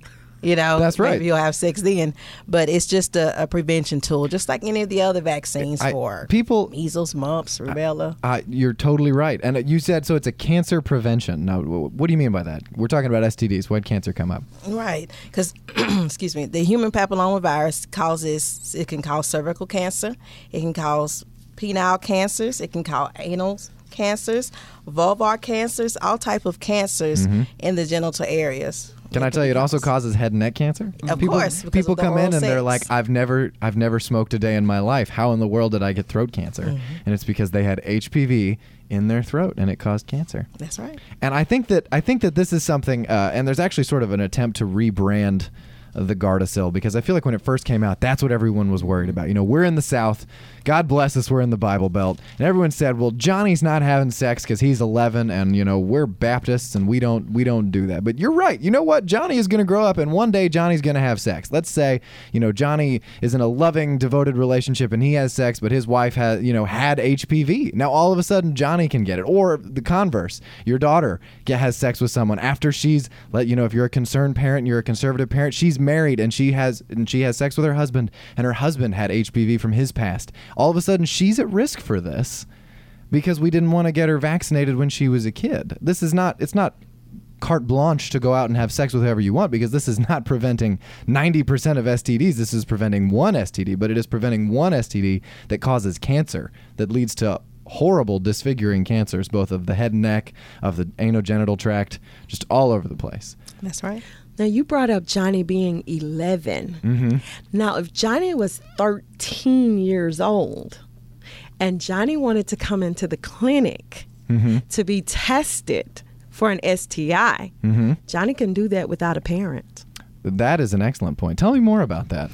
You know, That's right. Maybe you'll have sex then, but it's just a, a prevention tool, just like any of the other vaccines I- for people- measles, mumps, rubella. Uh, you're totally right. And you said, so it's a cancer prevention. Now, wh- what do you mean by that? We're talking about S T Ds. Why'd cancer come up? Right, because excuse me, the human papillomavirus causes it can cause cervical cancer, it can cause penile cancers, it can cause anal cancers, vulvar cancers, all type of cancers Mm-hmm. in the genital areas. Can I tell you, it also causes head and neck cancer? Of people, course, because people of the come in oral and they're sex. like, "I've never, I've never smoked a day in my life. How in the world did I get throat cancer?" Mm-hmm. And it's because they had H P V in their throat and it caused cancer. That's right. And I think that I think that this is something, uh, and there's actually sort of an attempt to rebrand the Gardasil, because I feel like when it first came out, that's what everyone was worried about. You know, we're in the South. God bless us, we're in the Bible Belt. And everyone said, well, Johnny's not having sex because he's eleven, and, you know, we're Baptists and we don't we don't do that. But you're right. You know what? Johnny is going to grow up, and one day Johnny's going to have sex. Let's say, you know, Johnny is in a loving, devoted relationship and he has sex, but his wife has, you know, had H P V. Now, all of a sudden, Johnny can get it. Or the converse. Your daughter get, has sex with someone after she's, let you know, if you're a concerned parent and you're a conservative parent, she's married and she has and she has sex with her husband, and her husband had H P V from his past. All of a sudden, she's at risk for this because we didn't want to get her vaccinated when she was a kid. This is not, it's not carte blanche to go out and have sex with whoever you want, because this is not preventing ninety percent of S T Ds. This is preventing one S T D, but it is preventing one S T D that causes cancer, that leads to horrible disfiguring cancers, both of the head and neck, of the anogenital tract, just all over the place. That's right. Now, you brought up Johnny being eleven. Mm-hmm. Now, if Johnny was thirteen years old and Johnny wanted to come into the clinic Mm-hmm. to be tested for an S T I, Mm-hmm. Johnny can do that without a parent. That is an excellent point. Tell me more about that.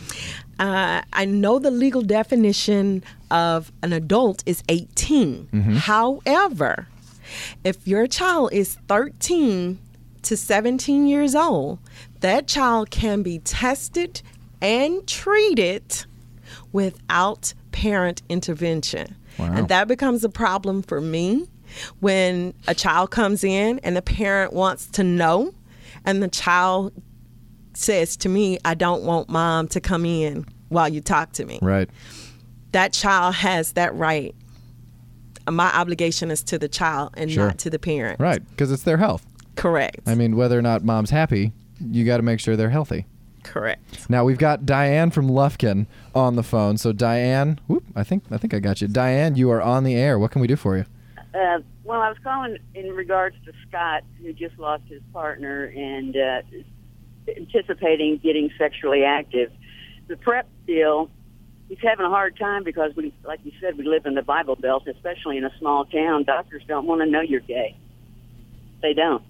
Uh, I know the legal definition of an adult is eighteen. However, if your child is thirteen to seventeen years old, that child can be tested and treated without parent intervention. Wow. And that becomes a problem for me when a child comes in and the parent wants to know, and the child says to me, I don't want mom to come in while you talk to me. Right. That child has that right. My obligation is to the child and Sure. not to the parent. Right. Because it's their health. Correct. I mean, whether or not mom's happy, you got to make sure they're healthy. Correct. Now we've got Diane from Lufkin on the phone. So Diane, whoop, I think I think I got you. Diane, you are on the air. What can we do for you? Uh, well, I was calling in regards to Scott, who just lost his partner and uh, anticipating getting sexually active. The PrEP deal, he's having a hard time because, we, like you said, we live in the Bible Belt, especially in a small town. Doctors don't want to know you're gay. They don't.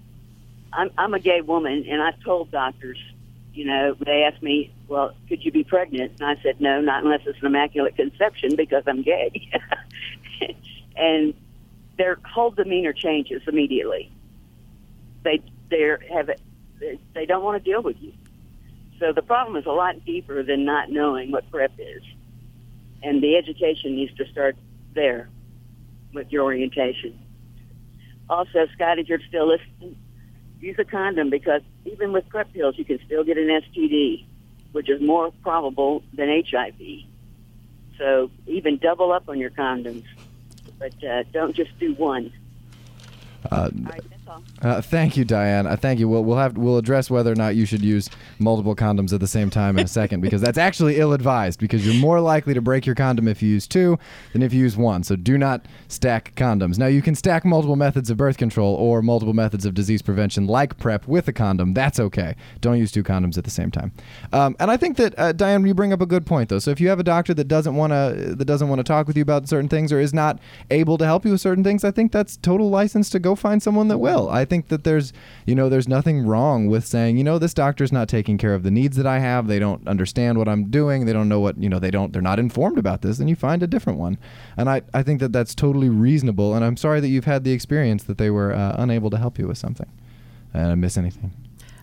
I'm, I'm a gay woman, and I've told doctors, you know, they asked me, well, could you be pregnant? And I said, no, not unless it's an immaculate conception because I'm gay. And their whole demeanor changes immediately. They they have they don't want to deal with you. So the problem is a lot deeper than not knowing what PrEP is, and the education needs to start there with your orientation. Also, Scott, if you're still listening, use a condom, because even with PrEP pills, you can still get an S T D, which is more probable than H I V. So even double up on your condoms. But uh, don't just do one. Uh, All right, that's all. uh, thank you, Diane. Uh, thank you. We'll we'll have we'll address whether or not you should use multiple condoms at the same time in a second, because that's actually ill-advised, because you're more likely to break your condom if you use two than if you use one. So do not stack condoms. Now, you can stack multiple methods of birth control or multiple methods of disease prevention like PrEP with a condom. That's okay. Don't use two condoms at the same time. Um, and I think that uh, Diane, you bring up a good point, though. So if you have a doctor that doesn't want to that doesn't want to talk with you about certain things or is not able to help you with certain things, I think that's total license to go find someone that will. I think that there's, you know, there's nothing wrong with saying, you know, this doctor's not taking care of the needs that I have. They don't understand what I'm doing. They don't know what, you know, they don't, they're not informed about this. And you find a different one. And I, I think that that's totally reasonable. And I'm sorry that you've had the experience that they were uh, unable to help you with something. And I miss anything.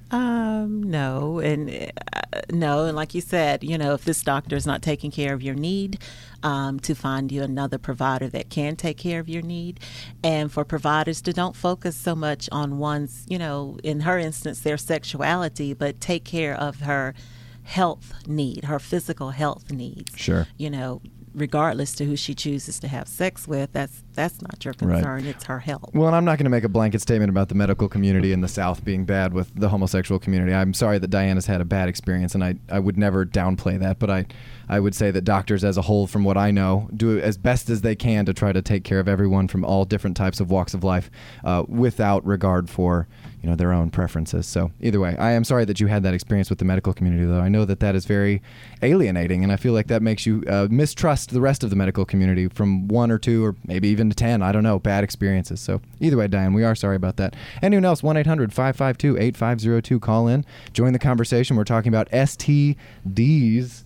Um, no, and uh, no, and like you said, you know, if this doctor is not taking care of your need, um, to find you another provider that can take care of your need, and for providers to don't focus so much on one's, you know, in her instance, their sexuality, but take care of her health need, her physical health needs. Sure. You know, regardless to who she chooses to have sex with, that's that's not your concern. Right. It's her health. Well, and I'm not going to make a blanket statement about the medical community in the South being bad with the homosexual community. I'm sorry that Diana's had a bad experience, and I, I would never downplay that, but I, I would say that doctors as a whole, from what I know, do as best as they can to try to take care of everyone from all different types of walks of life uh, without regard for, you know, their own preferences. So either way, I am sorry that you had that experience with the medical community, though. I know that that is very alienating, and I feel like that makes you uh, mistrust the rest of the medical community from one or two or maybe even to ten, I don't know, bad experiences. So either way, Diane, we are sorry about that. Anyone else, one eight hundred five five two eight five zero two, call in, join the conversation. We're talking about S T Ds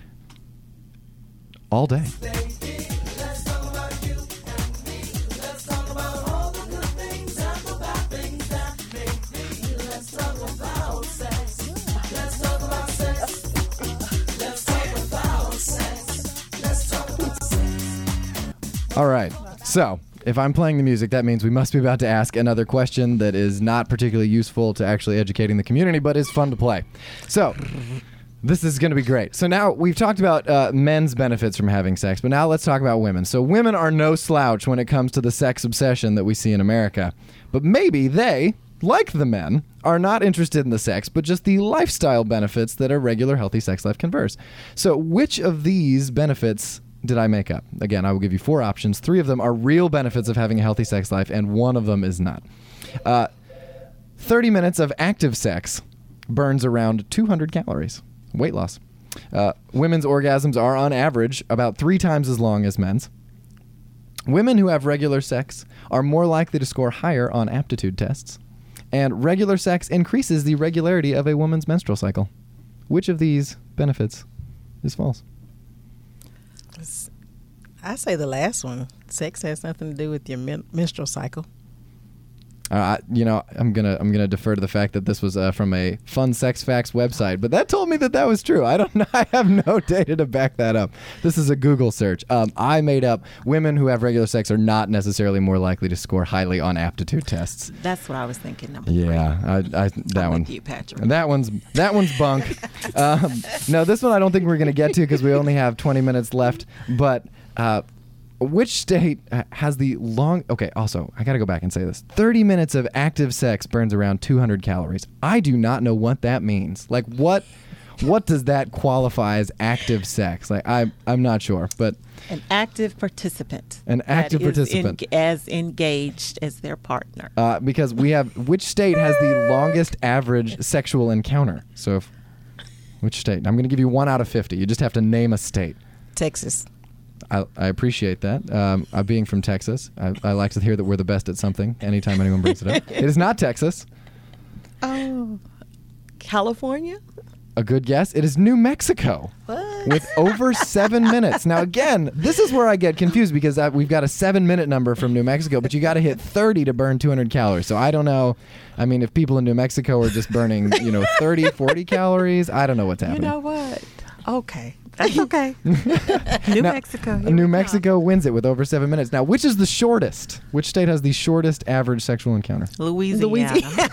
all day. Let's talk about you and me. Let's talk about all the good things and the bad things that make me. Let's talk about sex. Let's talk about sex. Let's talk about sex. Let's talk about sex. All right. So if I'm playing the music, that means we must be about to ask another question that is not particularly useful to actually educating the community, but is fun to play. So this is going to be great. So now we've talked about uh, men's benefits from having sex, but now let's talk about women. So women are no slouch when it comes to the sex obsession that we see in America. But maybe they, like the men, are not interested in the sex, but just the lifestyle benefits that a regular healthy sex life confers. So which of these benefits did I make up? Again, I will give you four options. Three of them are real benefits of having a healthy sex life, and one of them is not. Uh, thirty minutes of active sex burns around two hundred calories. Weight loss. Uh, women's orgasms are, on average, about three times as long as men's. Women who have regular sex are more likely to score higher on aptitude tests. And regular sex increases the regularity of a woman's menstrual cycle. Which of these benefits is false? I say the last one. Sex has nothing to do with your men- menstrual cycle. Uh, you know, I'm gonna I'm gonna defer to the fact that this was uh, from a Fun Sex Facts website, but that told me that that was true. I don't know. I have no data to back that up. This is a Google search. Um, I made up women who have regular sex are not necessarily more likely to score highly on aptitude tests. That's what I was thinking. Number Yeah, I, I, that I'm one. with you, Patrick. That one's that one's bunk. um, no, this one I don't think we're gonna get to because we only have twenty minutes left. But uh, which state has the long... Okay, also, I got to go back and say this. thirty minutes of active sex burns around two hundred calories. I do not know what that means. Like, what what does that qualify as active sex? Like, I, I'm not sure, but... An active participant. An active that is participant. En- as engaged as their partner. Uh, because we have... Which state has the longest average sexual encounter? So, if, which state? I'm going to give you one out of fifty. You just have to name a state. Texas. I, I appreciate that. Um, uh, being from Texas, I, I like to hear that we're the best at something anytime anyone brings it up. It is not Texas. Oh, California? A good guess. It is New Mexico. What? With over seven minutes. Now, again, this is where I get confused because uh, we've got a seven-minute number from New Mexico, but you got to hit thirty to burn two hundred calories. So I don't know. I mean, if people in New Mexico are just burning, you know, thirty, forty calories, I don't know what's You happening. know what? Okay. That's okay. New Now, Mexico. here New we Mexico wins it with over seven minutes. Now, which is the shortest? Which state has the shortest average sexual encounter? Louisiana. Louisiana.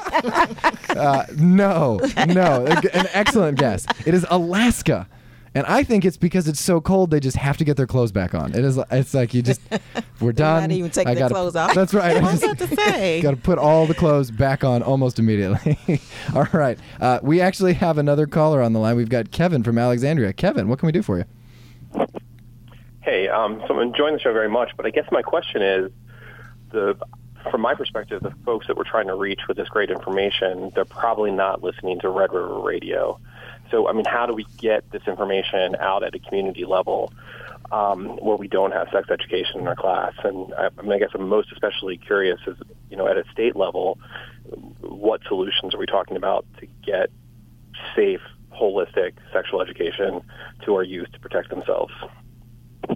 Uh, no, no. An excellent guess. It is Alaska. And I think it's because it's so cold they just have to get their clothes back on. It is. It's like you just, we're done. not even take I their gotta- clothes off. That's right. I was about to say. Got to put all the clothes back on almost immediately. All right. Uh, we actually have another caller on the line. We've got Kevin from Alexandria. Kevin, what can we do for you? Hey, um, so I'm enjoying the show very much, but I guess my question is, the from my perspective, the folks that we're trying to reach with this great information, they're probably not listening to Red River Radio. So, I mean, how do we get this information out at a community level um, where we don't have sex education in our class? And I, I mean, I guess I'm most especially curious is, you know, at a state level, what solutions are we talking about to get safe, holistic sexual education to our youth to protect themselves? Uh,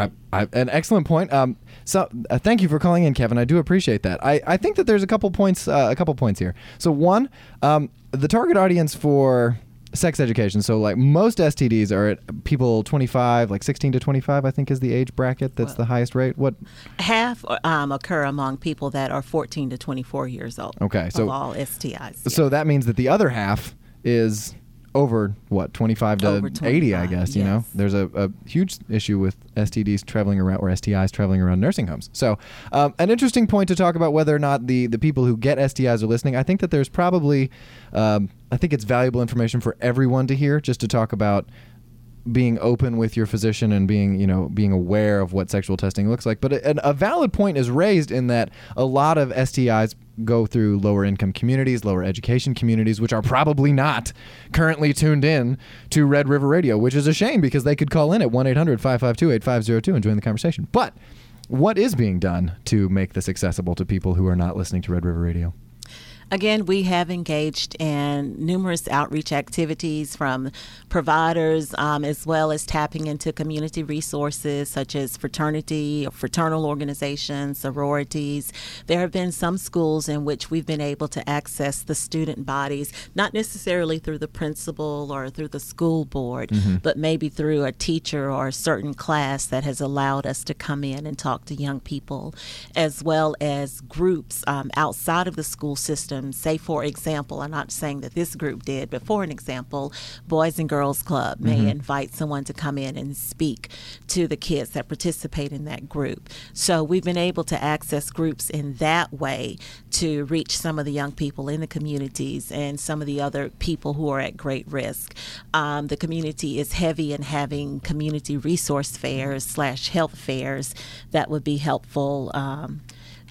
I, I, an excellent point. Um, so uh, thank you for calling in, Kevin. I do appreciate that. I, I think that there's a couple points. Uh, a couple points here. So one, um, the target audience for sex education. So like most S T Ds are at people twenty-five, like sixteen to twenty-five. I think is the age bracket that's well, the highest rate. What half um, occur among people that are fourteen to twenty-four years old. Okay, so of all S T Is. So that means that the other half is over what twenty-five to eighty, I guess. You yes. know, there's a, a huge issue with S T Ds traveling around, or S T Is traveling around nursing homes. So um, an interesting point to talk about whether or not the the people who get S T Is are listening. I think that there's probably um, I think it's valuable information for everyone to hear, just to talk about being open with your physician and being, you know, being aware of what sexual testing looks like. But a, a valid point is raised in that a lot of S T Is go through lower income communities, lower education communities, which are probably not currently tuned in to Red River Radio, which is a shame because they could call in at one eight hundred five five two eight five zero two and join the conversation. But what is being done to make this accessible to people who are not listening to Red River Radio? Again, we have engaged in numerous outreach activities from providers um, as well as tapping into community resources such as fraternity or fraternal organizations, sororities. There have been some schools in which we've been able to access the student bodies, not necessarily through the principal or through the school board, mm-hmm. but maybe through a teacher or a certain class that has allowed us to come in and talk to young people, as well as groups um, outside of the school system. Say, for example, I'm not saying that this group did, but for an example, Boys and Girls Club may mm-hmm. invite someone to come in and speak to the kids that participate in that group. So we've been able to access groups in that way to reach some of the young people in the communities and some of the other people who are at great risk. Um, the community is heavy in having community resource fairs slash health fairs that would be helpful um,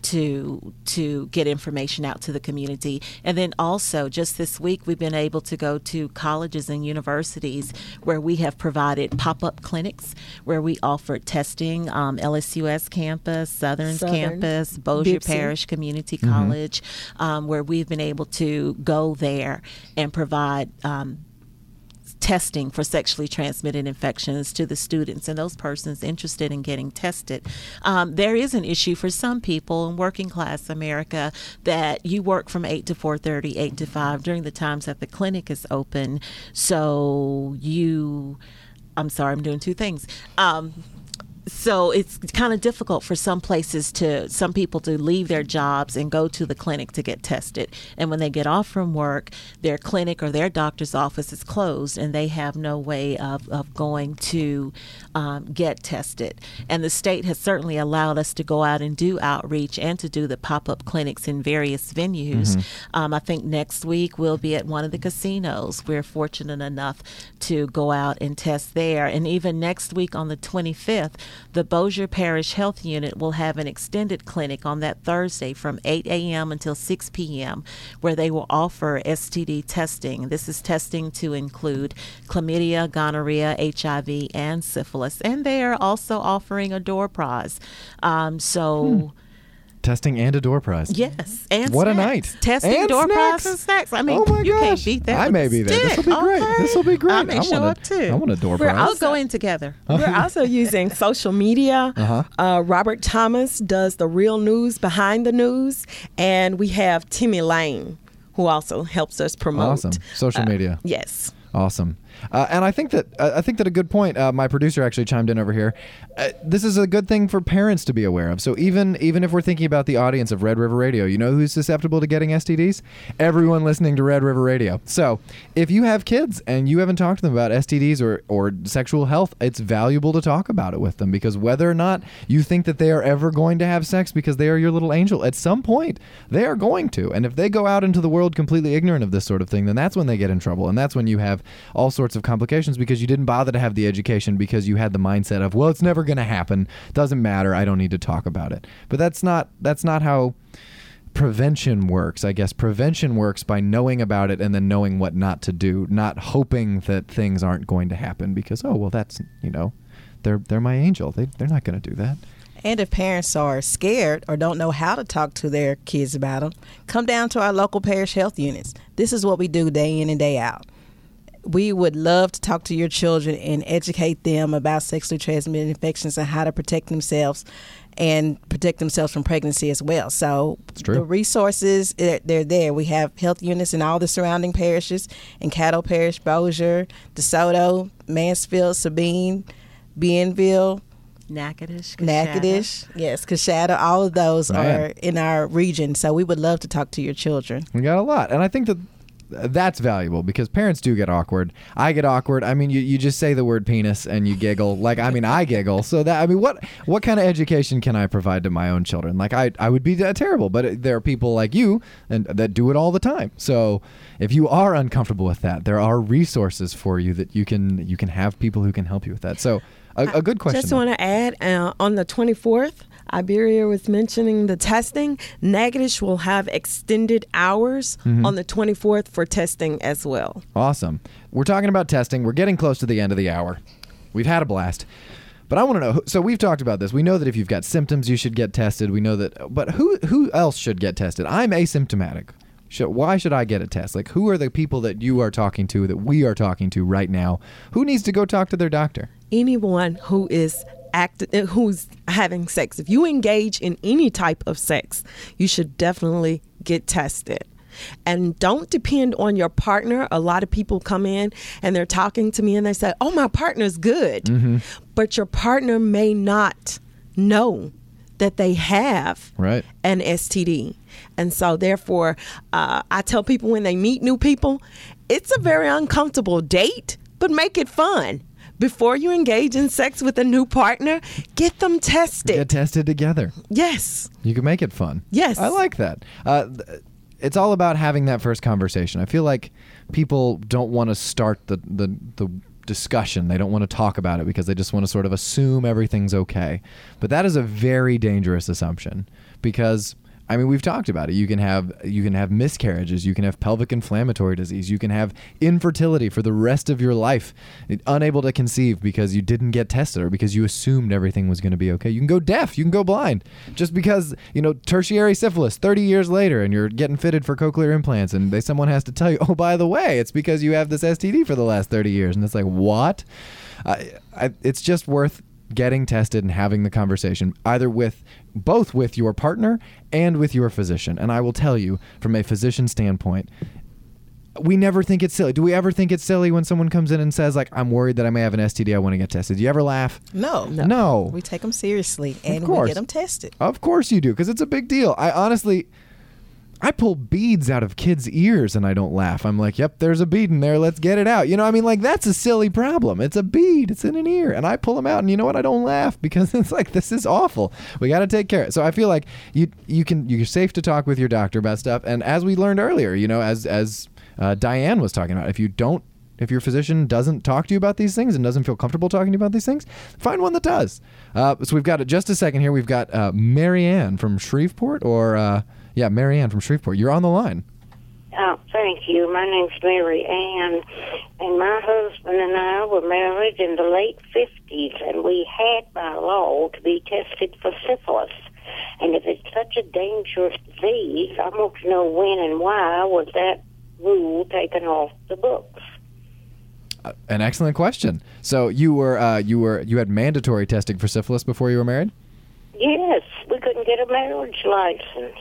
to to get information out to the community. And then also just this week we've been able to go to colleges and universities where we have provided pop-up clinics where we offered testing, um, L S U S campus, Southern's Southern, campus, Bossier Bipsy. Parish Community Mm-hmm. College, um, where we've been able to go there and provide um, testing for sexually transmitted infections to the students and those persons interested in getting tested. Um, there is an issue for some people in working class America that you work from eight to four thirty, eight to five during the times that the clinic is open. So you, I'm sorry, I'm doing two things. Um, So it's kind of difficult for some places to, some people to leave their jobs and go to the clinic to get tested. And when they get off from work, their clinic or their doctor's office is closed and they have no way of, of going to um, get tested. And the state has certainly allowed us to go out and do outreach and to do the pop-up clinics in various venues. Mm-hmm. Um, I think next week we'll be at one of the casinos. We're fortunate enough to go out and test there. And even next week on the twenty-fifth, the Bossier Parish Health Unit will have an extended clinic on that Thursday from eight a.m. until six p.m. where they will offer S T D testing. This is testing to include chlamydia, gonorrhea, H I V, and syphilis. And they are also offering a door prize. Um, so... Hmm. Testing and a door prize. Yes. And what snacks. a night. Testing, and door snacks. prize, and snacks. I mean, oh my you gosh. can't beat that. I may be there. This will be okay. great. This will be great. I may I show want up a, too. I want a door We're prize. I'll also- go in together. We're also using social media. Uh-huh. Uh, Robert Thomas does the real news behind the news, and we have Timmy Lane, who also helps us promote. Awesome. Social uh, media. Yes. Awesome. Uh, and I think that uh, I think that a good point. Uh, my producer actually chimed in over here. Uh, this is a good thing for parents to be aware of. So even even if we're thinking about the audience of Red River Radio, you know who's susceptible to getting S T Ds? Everyone listening to Red River Radio. So if you have kids and you haven't talked to them about S T Ds or or sexual health, it's valuable to talk about it with them, because whether or not you think that they are ever going to have sex because they are your little angel, at some point they are going to. And if they go out into the world completely ignorant of this sort of thing, then that's when they get in trouble, and that's when you have all sorts of complications because you didn't bother to have the education because you had the mindset of, well, it's never going to happen, doesn't matter, I don't need to talk about it. But that's not that's not how prevention works. I guess prevention works by knowing about it and then knowing what not to do, not hoping that things aren't going to happen because, oh, well, that's, you know, they're they're my angel. They they're not going to do that. And if parents are scared or don't know how to talk to their kids about them, come down to our local parish health units. This is what we do day in and day out. we would love to talk to your children and educate them about sexually transmitted infections and how to protect themselves and protect themselves from pregnancy as well. So true. the resources, they're, they're there. We have health units in all the surrounding parishes, in Caddo Parish, Bossier, DeSoto, Mansfield, Sabine, Bienville, Natchitoches, Natchitoches, yes, Coshada, all of those Man. are in our region. So we would love to talk to your children. We got a lot. And I think that that's valuable because parents do get awkward. I get awkward. I mean, you, you just say the word penis and you giggle. Like, I mean, I giggle. So that, I mean, what what kind of education can I provide to my own children? Like, I, I would be uh, terrible, but there are people like you and that do it all the time. So if you are uncomfortable with that, there are resources for you that you can you can have people who can help you with that. So a, a good question. Just want to add, uh, on the twenty-fourth, Iberia was mentioning the testing. Natchitoches will have extended hours Mm-hmm. on the twenty-fourth for testing as well. Awesome. We're talking about testing. We're getting close to the end of the hour. We've had a blast. But I want to know, so we've talked about this. We know that if you've got symptoms, you should get tested. We know that, but who who else should get tested? I'm asymptomatic. Should, why should I get a test? Like, who are the people that you are talking to, that we are talking to right now? Who needs to go talk to their doctor? Anyone who is act who's having sex, if you engage in any type of sex, you should definitely get tested. And don't depend on your partner. A lot of people come in and they're talking to me and they say, oh, my partner's good. Mm-hmm. But your partner may not know that they have Right. an S T D. And so therefore, uh, I tell people when they meet new people, it's a very uncomfortable date, but make it fun. Before you engage in sex with a new partner, get them tested. Get tested together. Yes. You can make it fun. Yes. I like that. Uh, th- it's all about having that first conversation. I feel like people don't want to start the, the, the discussion. They don't want to talk about it because they just want to sort of assume everything's okay. But that is a very dangerous assumption because, I mean, we've talked about it. You can have you can have miscarriages. You can have pelvic inflammatory disease. You can have infertility for the rest of your life, unable to conceive because you didn't get tested or because you assumed everything was going to be okay. You can go deaf. You can go blind just because, you know, tertiary syphilis thirty years later and you're getting fitted for cochlear implants and they someone has to tell you, oh, by the way, it's because you have this S T D for the last thirty years. And it's like, what? Uh, I, it's just worth getting tested and having the conversation either with both with your partner and with your physician. And I will tell you from a physician standpoint, we never think it's silly. Do we ever think it's silly when someone comes in and says like, I'm worried that I may have an S T D, I want to get tested? Do you ever laugh? No. No. We take them seriously and we course. get them tested. Of course you do, because it's a big deal. I honestly, I pull beads out of kids' ears and I don't laugh. I'm like, yep, there's a bead in there. Let's get it out. You know, I mean, like, that's a silly problem. It's a bead. It's in an ear. And I pull them out and you know what? I don't laugh because it's like, this is awful. We got to take care of it. So I feel like you you can, you're safe to talk with your doctor about stuff. And as we learned earlier, you know, as, as uh, Diane was talking about, if you don't, if your physician doesn't talk to you about these things and doesn't feel comfortable talking to you about these things, find one that does. Uh, so we've got just a second here. We've got uh, Marianne from Shreveport or, uh, yeah, Marianne from Shreveport. You're on the line. Oh, thank you. My name's Mary Ann, and my husband and I were married in the late fifties, and we had by law to be tested for syphilis. And if it's such a dangerous disease, I want to know when and why was that rule taken off the books. Uh, an excellent question. So you were uh, you were you had mandatory testing for syphilis before you were married? Yes, we couldn't get a marriage license.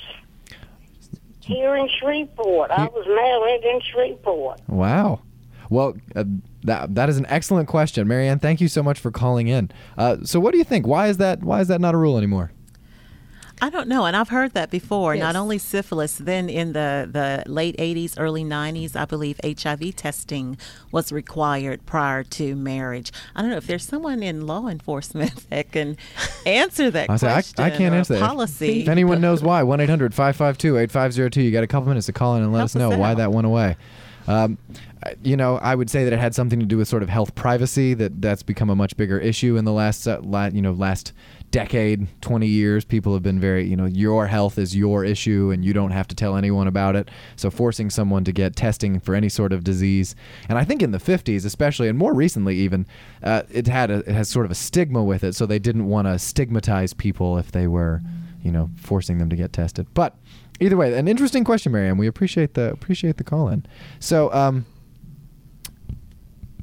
Here in Shreveport. I was married in Shreveport. Wow. Well, uh, that that is an excellent question, Marianne. Thank you so much for calling in. Uh, so, what do you think? Why is that? Why is that not a rule anymore? I don't know, and I've heard that before. Yes. Not only syphilis, then in the, the late eighties, early nineties, I believe H I V testing was required prior to marriage. I don't know if there's someone in law enforcement that can answer that I say, question. I, I can't or answer that. policy. If anyone knows why, one eight hundred five five two eight five zero two. You got a couple minutes to call in and let Help us know us why out. that went away. Um, you know, I would say that it had something to do with sort of health privacy. That that's become a much bigger issue in the last, uh, la- you know, last decade, twenty years. People have been very, you know, your health is your issue and you don't have to tell anyone about it. So forcing someone to get testing for any sort of disease. And I think in the fifties, especially, and more recently even, uh, it had a, it has sort of a stigma with it. So they didn't want to stigmatize people if they were, you know, forcing them to get tested. But either way, an interesting question, Marianne. We appreciate the appreciate the call in. So, um,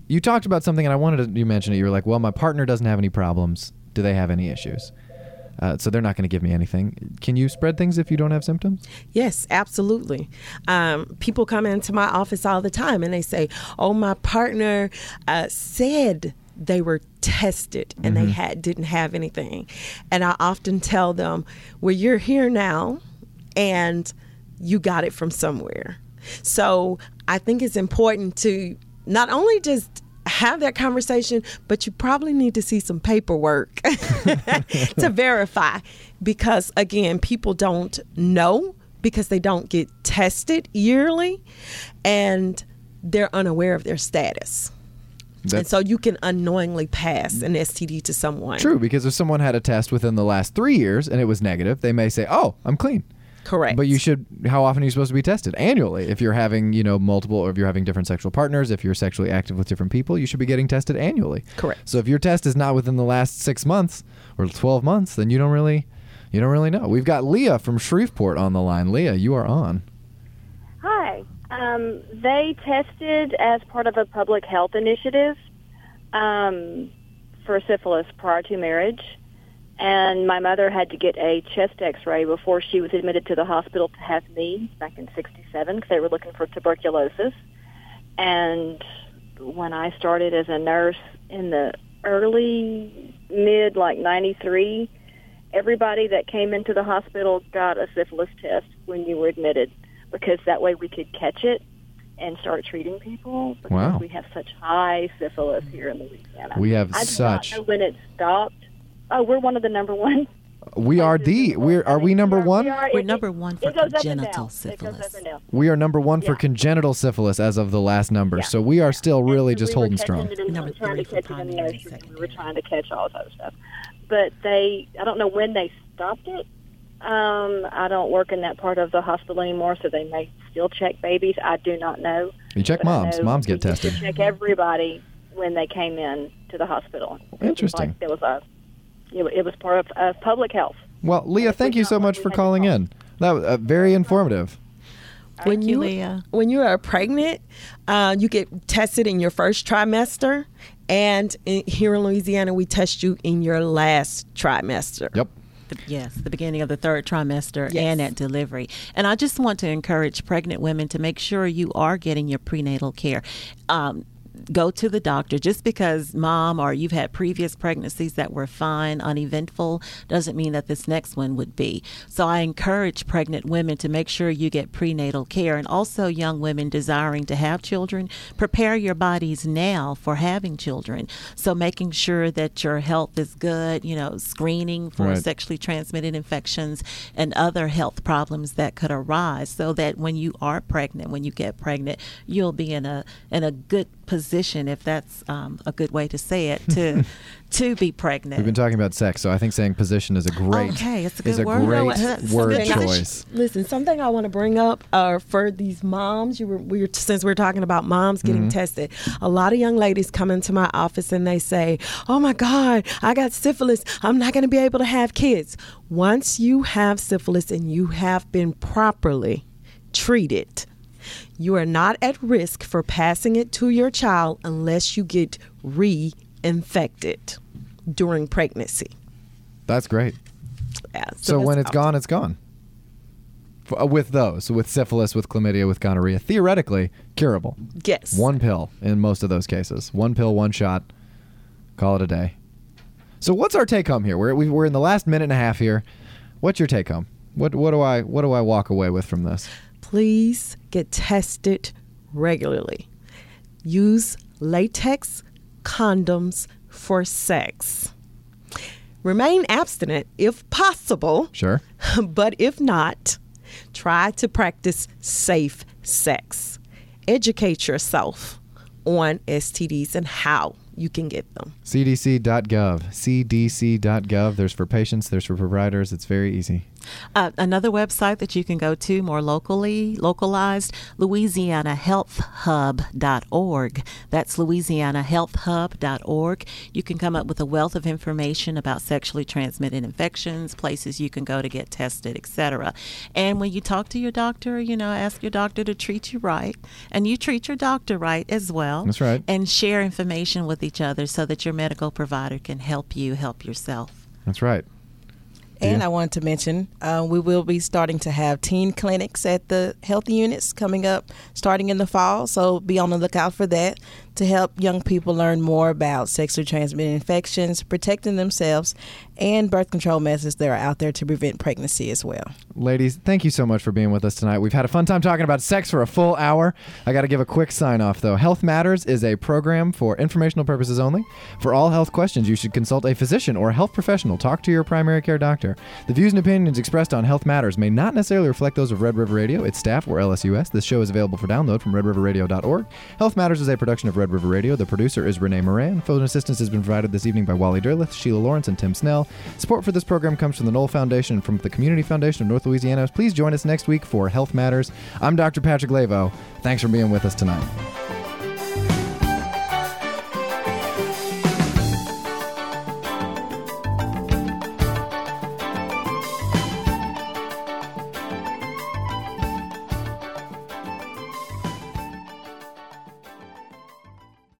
You talked about something, and I wanted to, you mentioned it. You were like, well, my partner doesn't have any problems. Do they have any issues? Uh, so they're not going to give me anything. Can you spread things if you don't have symptoms? Yes, absolutely. Um, people come into my office all the time and they say, oh, my partner uh, said they were tested and Mm-hmm. they had didn't have anything. And I often tell them, well, you're here now and you got it from somewhere. So I think it's important to not only just have that conversation, but you probably need to see some paperwork to verify, because again, people don't know because they don't get tested yearly and they're unaware of their status. And That's so you can unknowingly pass an S T D to someone. true, because if someone had a test within the last three years and it was negative, they may say, oh, I'm clean. Correct. But you should, how often are you supposed to be tested? Annually. If you're having, you know, multiple, or if you're having different sexual partners, if you're sexually active with different people, you should be getting tested annually. Correct. So if your test is not within the last six months or twelve months, then you don't really, you don't really know. We've got Leah from Shreveport on the line. Leah, you are on. Hi. Um, they tested as part of a public health initiative um, for syphilis prior to marriage. And my mother had to get a chest x-ray before she was admitted to the hospital to have me back in sixty-seven because they were looking for tuberculosis. And when I started as a nurse in the early, mid, like ninety-three, everybody that came into the hospital got a syphilis test when you were admitted, because that way we could catch it and start treating people, because Wow. we have such high syphilis here in Louisiana. We have I do such- not know when it stopped. Oh, we're one of the number one. We are the, we're, are we number one? We are, We're it- number it- one for it goes up and congenital down. It goes syphilis. up and down. We are number one for Yeah. congenital syphilis as of the last number. Yeah. So we are still really And just we were holding catching strong. it in- Number trying three to for catch it in the primary, ocean. second. We were trying to catch all this other stuff. But they, I don't know when they stopped it. Um, I don't work in that part of the hospital anymore, so they may still check babies. I do not know. You check But I moms. know Moms we get used to tested. check everybody when they came in to the hospital. It was Interesting. Like there was a, it, wa- it was part of uh, public health. Well, Leah, if thank we you got so one, much we for had to calling call. in. That was uh, very informative. when you, you Leah. when you are pregnant, uh, you get tested in your first trimester, and in, here in Louisiana, we test you in your last trimester. Yep. The- Yes, the beginning of the third trimester Yes. and at delivery. And I just want to encourage pregnant women to make sure you are getting your prenatal care. Um, go to the doctor. Just because mom or you've had previous pregnancies that were fine, uneventful, doesn't mean that this next one would be. So I encourage pregnant women to make sure you get prenatal care, and also young women desiring to have children, prepare your bodies now for having children. So making sure that your health is good, you know, screening for Right. sexually transmitted infections and other health problems that could arise, so that when you are pregnant, when you get pregnant, you'll be in a in a good position, if that's um, a good way to say it, to to be pregnant. We've been talking about sex, so I think saying position is a great Okay, it's a is good a word. You know great what? That's word Something I- choice. Listen, something I want to bring up uh, for these moms. You were, we were since we're talking about moms getting Mm-hmm. tested. A lot of young ladies come into my office and they say, "Oh my God, I got syphilis. I'm not going to be able to have kids." Once you have syphilis and you have been properly treated, you are not at risk for passing it to your child unless you get reinfected during pregnancy. That's great. Yeah, So when that's it's gone, it's gone. F- uh, With those, with syphilis, with chlamydia, with gonorrhea, theoretically curable. yes. One pill in most of those cases. One pill, one shot. Call it a day. So what's our take home here? We're we- we're in the last minute and a half here. What's your take home? What what do I what do I walk away with from this? Please get tested regularly. Use latex condoms for sex. Remain abstinent if possible, Sure. but if not, try to practice safe sex. Educate yourself on S T Ds and how you can get them. C D C dot gov. C D C dot gov. There's for patients, there's for providers. It's very easy. Uh, another website that you can go to more locally, localized, Louisiana Health Hub dot org. That's Louisiana Health Hub dot org. You can come up with a wealth of information about sexually transmitted infections, places you can go to get tested, et cetera. And when you talk to your doctor, you know, ask your doctor to treat you right, and you treat your doctor right as well. That's right. And share information with each other so that your medical provider can help you help yourself. That's right. And Yeah. I wanted to mention, uh, we will be starting to have teen clinics at the health units coming up starting in the fall. So be on the lookout for that to help young people learn more about sexually transmitted infections, protecting themselves, and birth control methods that are out there to prevent pregnancy as well. Ladies, thank you so much for being with us tonight. We've had a fun time talking about sex for a full hour. I got to give a quick sign off, though. Health Matters is a program for informational purposes only. For all health questions, you should consult a physician or a health professional. Talk to your primary care doctor. The views and opinions expressed on Health Matters may not necessarily reflect those of Red River Radio, its staff, or L S U S. This show is available for download from red river radio dot org. Health Matters is a production of Red River Radio. The producer is Renee Moran. Phone assistance has been provided this evening by Wally Derleth, Sheila Lawrence, and Tim Snell. Support for this program comes from the Knoll Foundation and from the Community Foundation of North Louisiana. Please join us next week for Health Matters. I'm Doctor Patrick Lavo. Thanks for being with us tonight.